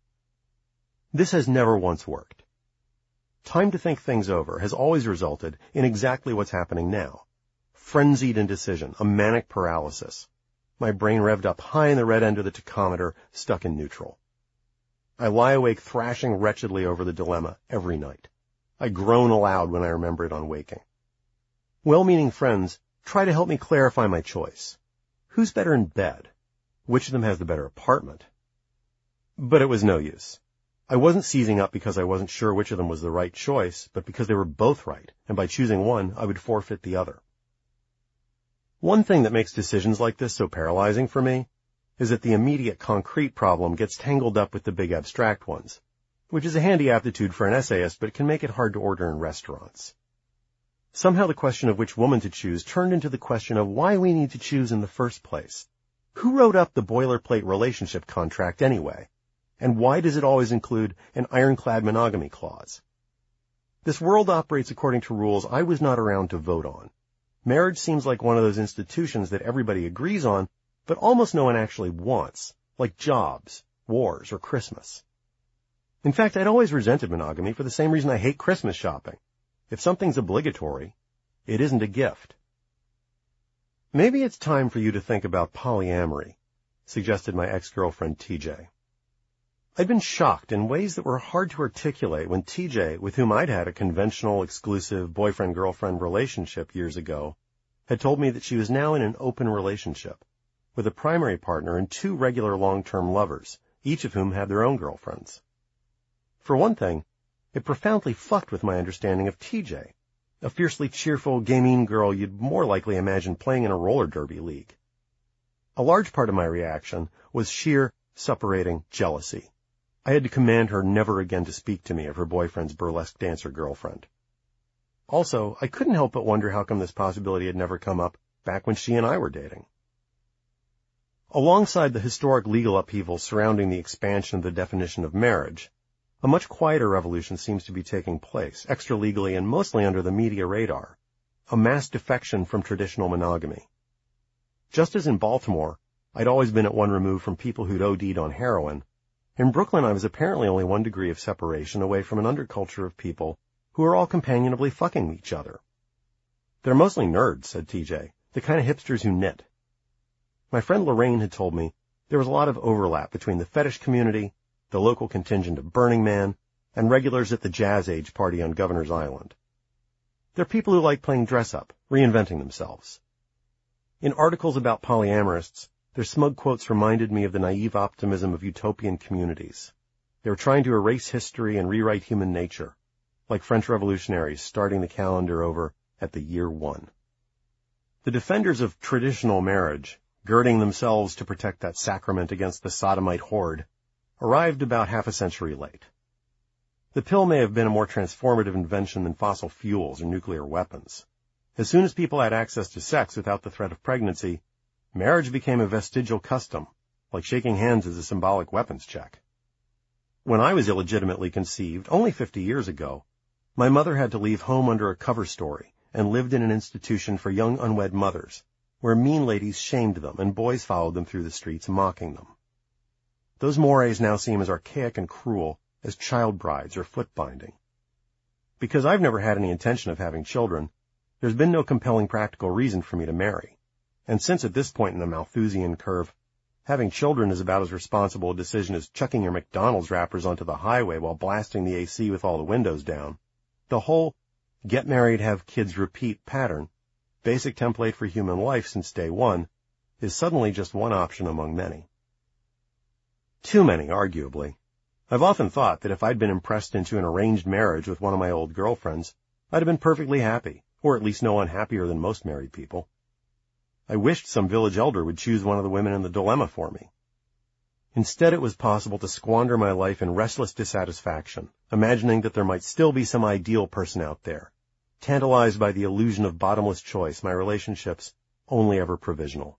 This has never once worked. Time to think things over has always resulted in exactly what's happening now. Frenzied indecision, a manic paralysis. My brain revved up high in the red end of the tachometer, stuck in neutral. I lie awake thrashing wretchedly over the dilemma every night. I groan aloud when I remember it on waking. Well-meaning friends try to help me clarify my choice. Who's better in bed? Which of them has the better apartment? But it was no use. I wasn't seizing up because I wasn't sure which of them was the right choice, but because they were both right, and by choosing one, I would forfeit the other. One thing that makes decisions like this so paralyzing for me is that the immediate concrete problem gets tangled up with the big abstract ones, which is a handy aptitude for an essayist, but it can make it hard to order in restaurants. Somehow the question of which woman to choose turned into the question of why we need to choose in the first place. Who wrote up the boilerplate relationship contract anyway? And why does it always include an ironclad monogamy clause? This world operates according to rules I was not around to vote on. Marriage seems like one of those institutions that everybody agrees on, but almost no one actually wants, like jobs, wars, or Christmas. In fact, I'd always resented monogamy for the same reason I hate Christmas shopping. If something's obligatory, it isn't a gift. Maybe it's time for you to think about polyamory, suggested my ex-girlfriend T J. I'd been shocked in ways that were hard to articulate when T J, with whom I'd had a conventional, exclusive boyfriend-girlfriend relationship years ago, had told me that she was now in an open relationship with a primary partner and two regular long-term lovers, each of whom had their own girlfriends. For one thing, it profoundly fucked with my understanding of T J, a fiercely cheerful, gaming girl you'd more likely imagine playing in a roller derby league. A large part of my reaction was sheer, suppurating jealousy. I had to command her never again to speak to me of her boyfriend's burlesque dancer girlfriend. Also, I couldn't help but wonder how come this possibility had never come up back when she and I were dating. Alongside the historic legal upheaval surrounding the expansion of the definition of marriage, a much quieter revolution seems to be taking place, extra-legally and mostly under the media radar, a mass defection from traditional monogamy. Just as in Baltimore, I'd always been at one remove from people who'd O D'd on heroin, in Brooklyn I was apparently only one degree of separation away from an underculture of people who are all companionably fucking each other. They're mostly nerds, said T J, the kind of hipsters who knit. My friend Lorraine had told me there was a lot of overlap between the fetish community, the local contingent of Burning Man, and regulars at the Jazz Age party on Governor's Island. They're people who like playing dress-up, reinventing themselves. In articles about polyamorists, their smug quotes reminded me of the naive optimism of utopian communities. They were trying to erase history and rewrite human nature, like French revolutionaries starting the calendar over at the year one. The defenders of traditional marriage, girding themselves to protect that sacrament against the sodomite horde, arrived about half a century late. The pill may have been a more transformative invention than fossil fuels or nuclear weapons. As soon as people had access to sex without the threat of pregnancy, marriage became a vestigial custom, like shaking hands as a symbolic weapons check. When I was illegitimately conceived, only fifty years ago, my mother had to leave home under a cover story and lived in an institution for young unwed mothers, where mean ladies shamed them and boys followed them through the streets mocking them. Those mores now seem as archaic and cruel as child brides or foot binding. Because I've never had any intention of having children, there's been no compelling practical reason for me to marry. And since at this point in the Malthusian curve, Having children is about as responsible a decision as chucking your McDonald's wrappers onto the highway while blasting the A C with all the windows down. The whole get married, have kids, repeat pattern, basic template for human life since day one, is suddenly just one option among many. Too many, arguably. I've often thought that if I'd been impressed into an arranged marriage with one of my old girlfriends, I'd have been perfectly happy, or at least no unhappier than most married people. I wished some village elder would choose one of the women in the dilemma for me. Instead, it was possible to squander my life in restless dissatisfaction, imagining that there might still be some ideal person out there, tantalized by the illusion of bottomless choice, my relationships only ever provisional.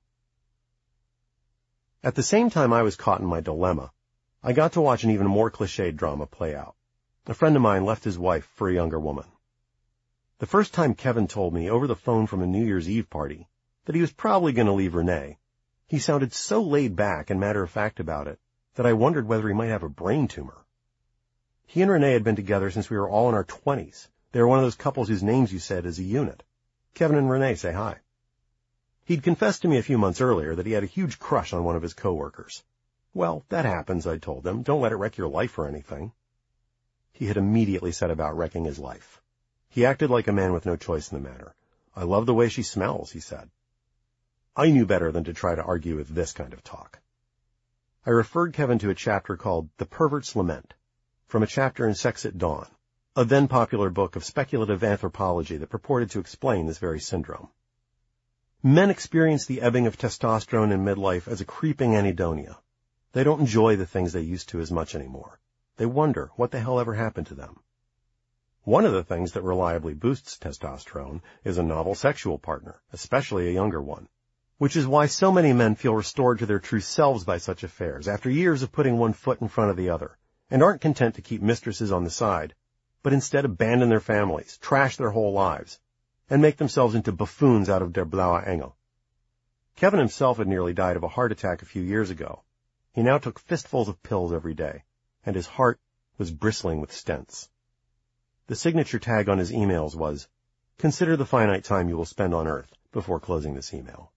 At the same time I was caught in my dilemma, I got to watch an even more cliched drama play out. A friend of mine left his wife for a younger woman. The first time Kevin told me over the phone from a New Year's Eve party that he was probably going to leave Renee, he sounded so laid back and matter-of-fact about it that I wondered whether he might have a brain tumor. He and Renee had been together since we were all in our twenties. They were one of those couples whose names you said as a unit. Kevin and Renee say hi. He'd confessed to me a few months earlier that he had a huge crush on one of his coworkers. Well, that happens, I told him. Don't let it wreck your life or anything. He had immediately set about wrecking his life. He acted like a man with no choice in the matter. I love the way she smells, he said. I knew better than to try to argue with this kind of talk. I referred Kevin to a chapter called The Pervert's Lament, from a chapter in Sex at Dawn, a then-popular book of speculative anthropology that purported to explain this very syndrome. Men experience the ebbing of testosterone in midlife as a creeping anhedonia. They don't enjoy the things they used to as much anymore. They wonder what the hell ever happened to them. One of the things that reliably boosts testosterone is a novel sexual partner, especially a younger one, which is why so many men feel restored to their true selves by such affairs after years of putting one foot in front of the other, and aren't content to keep mistresses on the side, but instead abandon their families, trash their whole lives, and make themselves into buffoons out of Der Blaue Engel. Kevin himself had nearly died of a heart attack a few years ago. He now took fistfuls of pills every day, and his heart was bristling with stents. The signature tag on his emails was, "Consider the finite time you will spend on Earth before closing this email."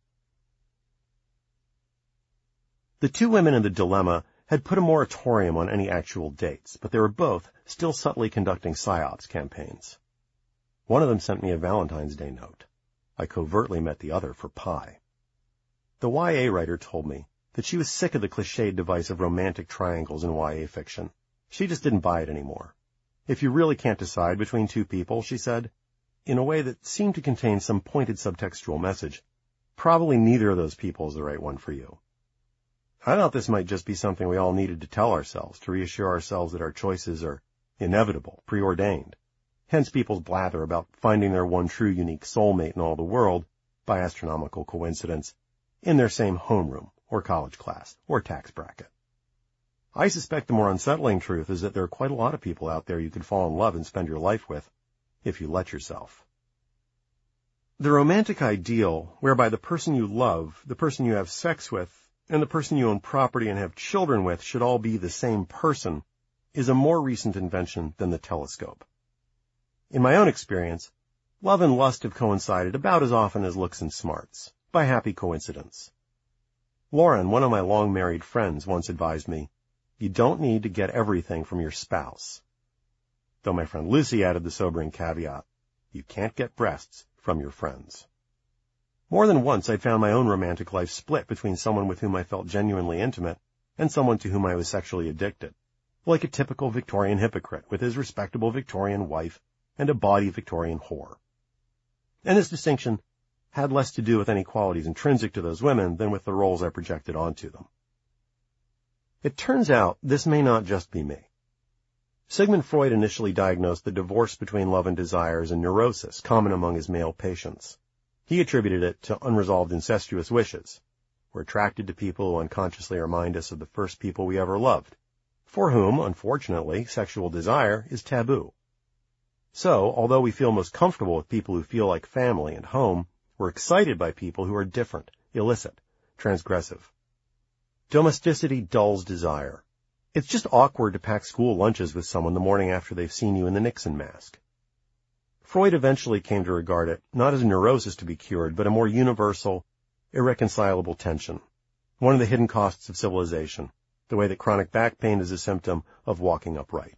The two women in the dilemma had put a moratorium on any actual dates, but they were both still subtly conducting psyops campaigns. One of them sent me a Valentine's Day note. I covertly met the other for pie. The Y A writer told me that she was sick of the cliched device of romantic triangles in Y A fiction. She just didn't buy it anymore. If you really can't decide between two people, she said, in a way that seemed to contain some pointed subtextual message, probably neither of those people is the right one for you. I thought this might just be something we all needed to tell ourselves, to reassure ourselves that our choices are inevitable, preordained. Hence people's blather about finding their one true unique soulmate in all the world, by astronomical coincidence, in their same homeroom, or college class, or tax bracket. I suspect the more unsettling truth is that there are quite a lot of people out there you could fall in love and spend your life with, if you let yourself. The romantic ideal, whereby the person you love, the person you have sex with, and the person you own property and have children with should all be the same person, is a more recent invention than the telescope. In my own experience, love and lust have coincided about as often as looks and smarts, by happy coincidence. Lauren, one of my long-married friends, once advised me, you don't need to get everything from your spouse. Though my friend Lucy added the sobering caveat, you can't get breasts from your friends. More than once I'd found my own romantic life split between someone with whom I felt genuinely intimate and someone to whom I was sexually addicted, like a typical Victorian hypocrite with his respectable Victorian wife and a bawdy Victorian whore. And this distinction had less to do with any qualities intrinsic to those women than with the roles I projected onto them. It turns out this may not just be me. Sigmund Freud initially diagnosed the divorce between love and desire as a neurosis common among his male patients. He attributed it to unresolved incestuous wishes. We're attracted to people who unconsciously remind us of the first people we ever loved, for whom, unfortunately, sexual desire is taboo. So, although we feel most comfortable with people who feel like family and home, we're excited by people who are different, illicit, transgressive. Domesticity dulls desire. It's just awkward to pack school lunches with someone the morning after they've seen you in the Nixon mask. Freud eventually came to regard it not as a neurosis to be cured, but a more universal, irreconcilable tension. one of the hidden costs of civilization, the way that chronic back pain is a symptom of walking upright.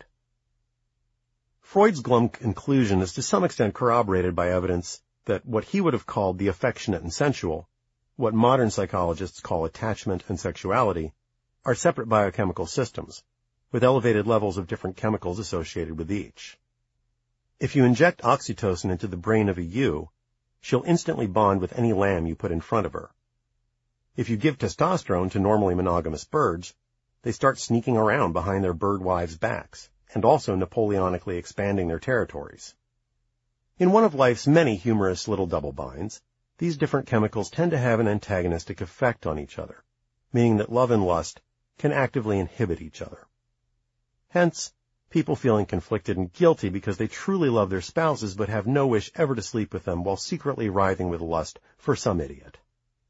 Freud's glum conclusion is to some extent corroborated by evidence that what he would have called the affectionate and sensual, what modern psychologists call attachment and sexuality, are separate biochemical systems, with elevated levels of different chemicals associated with each. If you inject oxytocin into the brain of a ewe, she'll instantly bond with any lamb you put in front of her. If you give testosterone to normally monogamous birds, they start sneaking around behind their bird wives' backs, and also Napoleonically expanding their territories. In one of life's many humorous little double binds, these different chemicals tend to have an antagonistic effect on each other, meaning that love and lust can actively inhibit each other. Hence, people feeling conflicted and guilty because they truly love their spouses but have no wish ever to sleep with them while secretly writhing with lust for some idiot.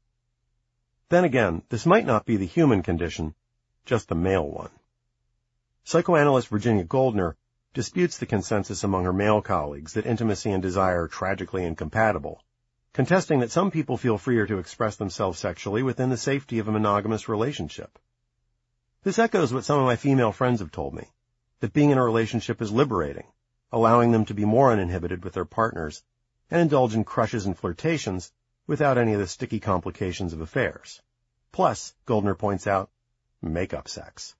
Then again, this might not be the human condition, just the male one. Psychoanalyst Virginia Goldner disputes the consensus among her male colleagues that intimacy and desire are tragically incompatible, contesting that some people feel freer to express themselves sexually within the safety of a monogamous relationship. This echoes what some of my female friends have told me, that being in a relationship is liberating, allowing them to be more uninhibited with their partners and indulge in crushes and flirtations without any of the sticky complications of affairs. Plus, Goldner points out, make-up sex.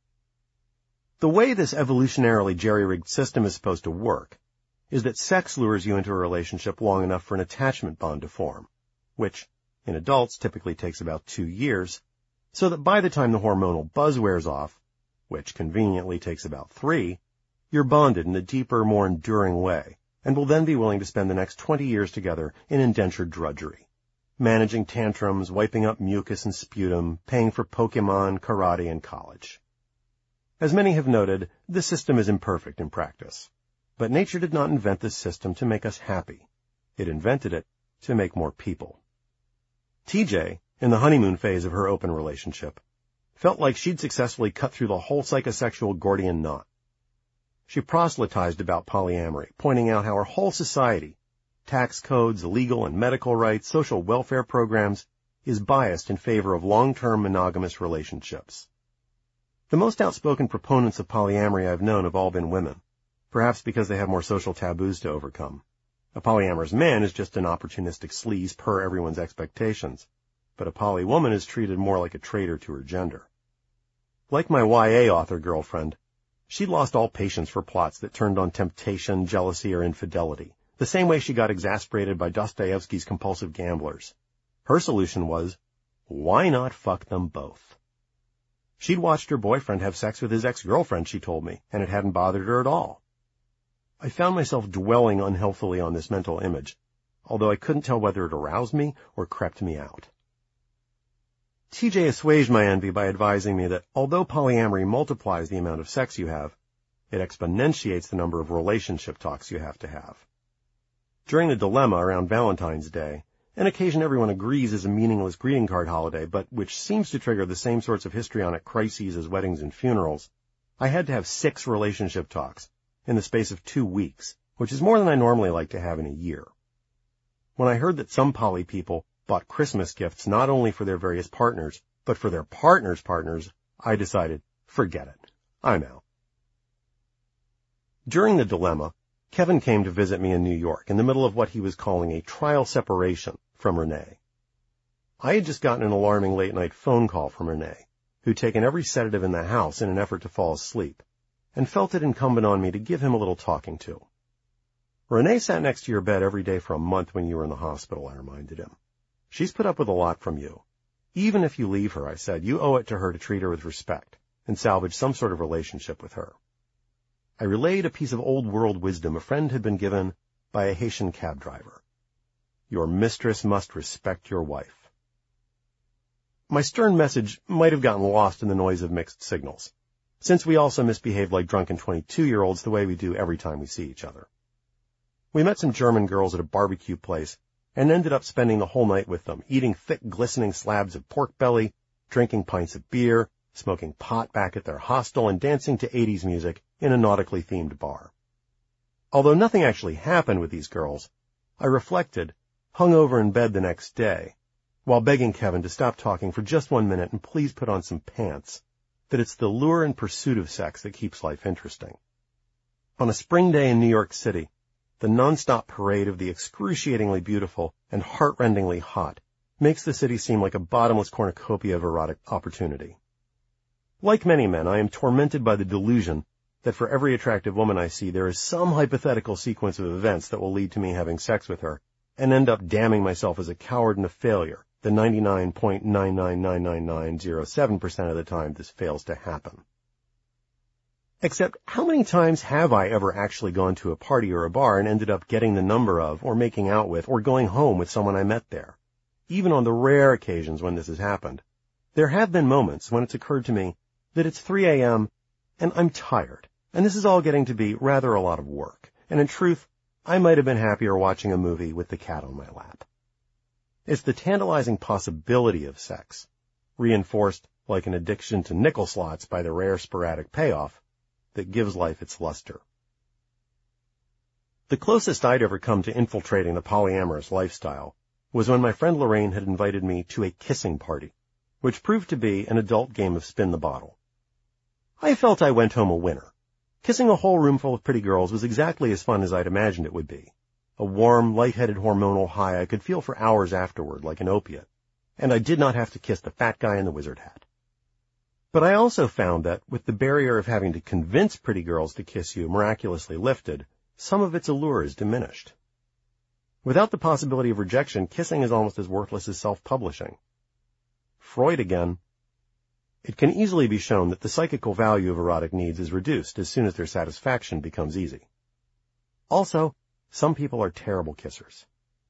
The way this evolutionarily jerry-rigged system is supposed to work is that sex lures you into a relationship long enough for an attachment bond to form, which, in adults, typically takes about two years, so that by the time the hormonal buzz wears off, which conveniently takes about three, you're bonded in a deeper, more enduring way, and will then be willing to spend the next twenty years together in indentured drudgery, managing tantrums, wiping up mucus and sputum, paying for Pokemon, karate, and college. As many have noted, this system is imperfect in practice. But nature did not invent this system to make us happy. It invented it to make more people. T J, in the honeymoon phase of her open relationship, felt like she'd successfully cut through the whole psychosexual Gordian knot. She proselytized about polyamory, pointing out how our whole society, tax codes, legal and medical rights, social welfare programs, is biased in favor of long-term monogamous relationships. The most outspoken proponents of polyamory I've known have all been women, perhaps because they have more social taboos to overcome. A polyamorous man is just an opportunistic sleaze per everyone's expectations, but a poly woman is treated more like a traitor to her gender. Like my Y A author girlfriend, she lost all patience for plots that turned on temptation, jealousy, or infidelity, the same way she got exasperated by Dostoevsky's compulsive gamblers. Her solution was, why not fuck them both? She'd watched her boyfriend have sex with his ex-girlfriend, she told me, and it hadn't bothered her at all. I found myself dwelling unhealthily on this mental image, although I couldn't tell whether it aroused me or crept me out. T J assuaged my envy by advising me that although polyamory multiplies the amount of sex you have, it exponentiates the number of relationship talks you have to have. During the dilemma around Valentine's Day, an occasion everyone agrees is a meaningless greeting card holiday, but which seems to trigger the same sorts of histrionic crises as weddings and funerals, I had to have six relationship talks in the space of two weeks, which is more than I normally like to have in a year. When I heard that some poly people bought Christmas gifts not only for their various partners, but for their partners' partners, I decided, forget it. I'm out. During the dilemma, Kevin came to visit me in New York in the middle of what he was calling a trial separation from Renee. I had just gotten an alarming late-night phone call from Renee, who'd taken every sedative in the house in an effort to fall asleep, and felt it incumbent on me to give him a little talking to. Renee sat next to your bed every day for a month when you were in the hospital, I reminded him. She's put up with a lot from you. Even if you leave her, I said, you owe it to her to treat her with respect and salvage some sort of relationship with her. I relayed a piece of old-world wisdom a friend had been given by a Haitian cab driver. Your mistress must respect your wife. My stern message might have gotten lost in the noise of mixed signals, since we also misbehaved like drunken twenty-two-year-olds the way we do every time we see each other. We met some German girls at a barbecue place and ended up spending the whole night with them, eating thick, glistening slabs of pork belly, drinking pints of beer, smoking pot back at their hostel, and dancing to eighties music in a nautically themed bar. Although nothing actually happened with these girls, I reflected, hung over in bed the next day, while begging Kevin to stop talking for just one minute and please put on some pants, that it's the lure and pursuit of sex that keeps life interesting. On a spring day in New York City, the nonstop parade of the excruciatingly beautiful and heart-rendingly hot makes the city seem like a bottomless cornucopia of erotic opportunity. Like many men, I am tormented by the delusion that for every attractive woman I see, there is some hypothetical sequence of events that will lead to me having sex with her, and end up damning myself as a coward and a failure the ninety-nine point nine nine nine nine nine zero seven percent of the time this fails to happen. Except, how many times have I ever actually gone to a party or a bar and ended up getting the number of, or making out with, or going home with someone I met there? Even on the rare occasions when this has happened, there have been moments when it's occurred to me that it's three a.m. and I'm tired, and this is all getting to be rather a lot of work, and in truth, I might have been happier watching a movie with the cat on my lap. It's the tantalizing possibility of sex, reinforced like an addiction to nickel slots by the rare sporadic payoff, that gives life its luster. The closest I'd ever come to infiltrating the polyamorous lifestyle was when my friend Lorraine had invited me to a kissing party, which proved to be an adult game of spin the bottle. I felt I went home a winner. Kissing a whole room full of pretty girls was exactly as fun as I'd imagined it would be. A warm, light-headed hormonal high I could feel for hours afterward like an opiate, and I did not have to kiss the fat guy in the wizard hat. But I also found that, with the barrier of having to convince pretty girls to kiss you miraculously lifted, some of its allure is diminished. Without the possibility of rejection, kissing is almost as worthless as self-publishing. Freud again. It can easily be shown that the psychical value of erotic needs is reduced as soon as their satisfaction becomes easy. Also, some people are terrible kissers.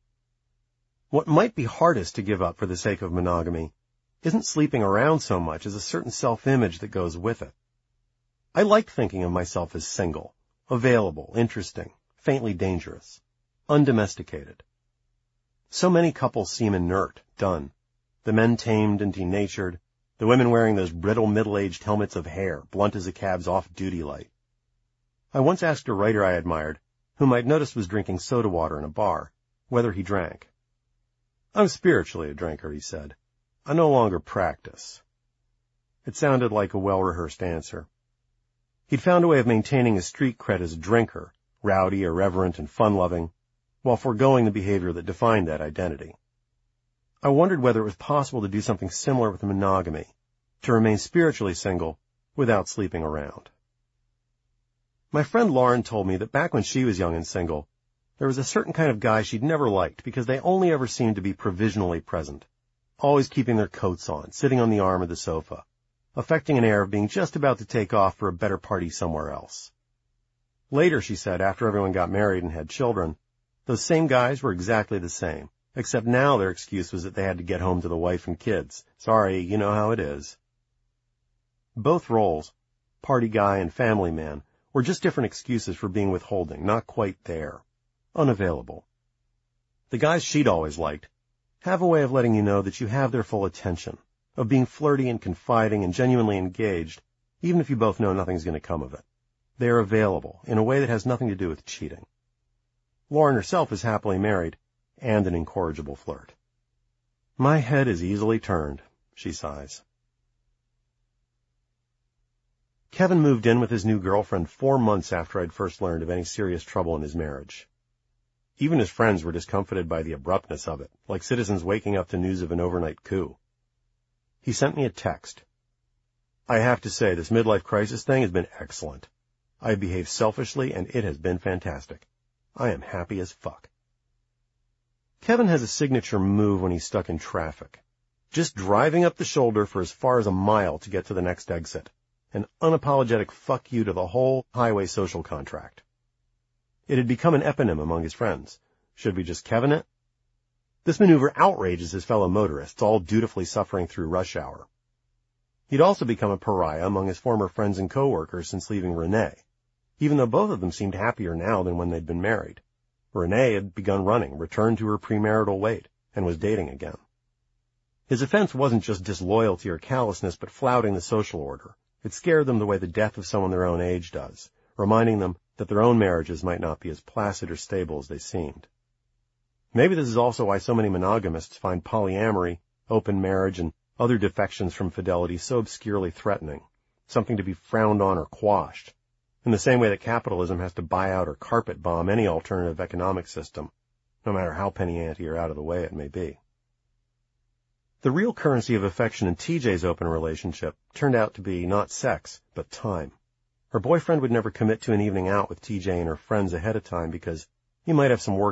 What might be hardest to give up for the sake of monogamy isn't sleeping around so much as a certain self-image that goes with it. I like thinking of myself as single, available, interesting, faintly dangerous, undomesticated. So many couples seem inert, done, the men tamed and denatured, the women wearing those brittle middle-aged helmets of hair, blunt as a cab's off-duty light. I once asked a writer I admired, whom I'd noticed was drinking soda water in a bar, whether he drank. "I'm spiritually a drinker," he said. "I no longer practice." It sounded like a well-rehearsed answer. He'd found a way of maintaining his street cred as a drinker, rowdy, irreverent, and fun-loving, while foregoing the behavior that defined that identity. I wondered whether it was possible to do something similar with monogamy, to remain spiritually single without sleeping around. My friend Lauren told me that back when she was young and single, there was a certain kind of guy she'd never liked because they only ever seemed to be provisionally present, always keeping their coats on, sitting on the arm of the sofa, affecting an air of being just about to take off for a better party somewhere else. Later, she said, after everyone got married and had children, those same guys were exactly the same, except now their excuse was that they had to get home to the wife and kids. Sorry, you know how it is. Both roles, party guy and family man, were just different excuses for being withholding, not quite there, unavailable. The guys she'd always liked have a way of letting you know that you have their full attention, of being flirty and confiding and genuinely engaged, even if you both know nothing's going to come of it. They are available in a way that has nothing to do with cheating. Lauren herself is happily married and an incorrigible flirt. My head is easily turned, she sighs. Kevin moved in with his new girlfriend four months after I'd first learned of any serious trouble in his marriage. Even his friends were discomfited by the abruptness of it, like citizens waking up to news of an overnight coup. He sent me a text. "I have to say, this midlife crisis thing has been excellent. I behaved selfishly, and it has been fantastic. I am happy as fuck." Kevin has a signature move when he's stuck in traffic. Just driving up the shoulder for as far as a mile to get to the next exit. An unapologetic fuck you to the whole highway social contract. It had become an eponym among his friends. Should we just Kevin it? This maneuver outrages his fellow motorists, all dutifully suffering through rush hour. He'd also become a pariah among his former friends and coworkers since leaving Renee, even though both of them seemed happier now than when they'd been married. Renee had begun running, returned to her premarital weight, and was dating again. His offense wasn't just disloyalty or callousness, but flouting the social order. It scared them the way the death of someone their own age does, reminding them that their own marriages might not be as placid or stable as they seemed. Maybe this is also why so many monogamists find polyamory open marriage, and other defections from fidelity so obscurely threatening, something to be frowned on or quashed, in the same way that capitalism has to buy out or carpet bomb any alternative economic system, no matter how penny ante or out of the way it may be. The real currency of affection in T J's open relationship turned out to be not sex, but time. Her boyfriend would never commit to an evening out with T J and her friends ahead of time because he might have some work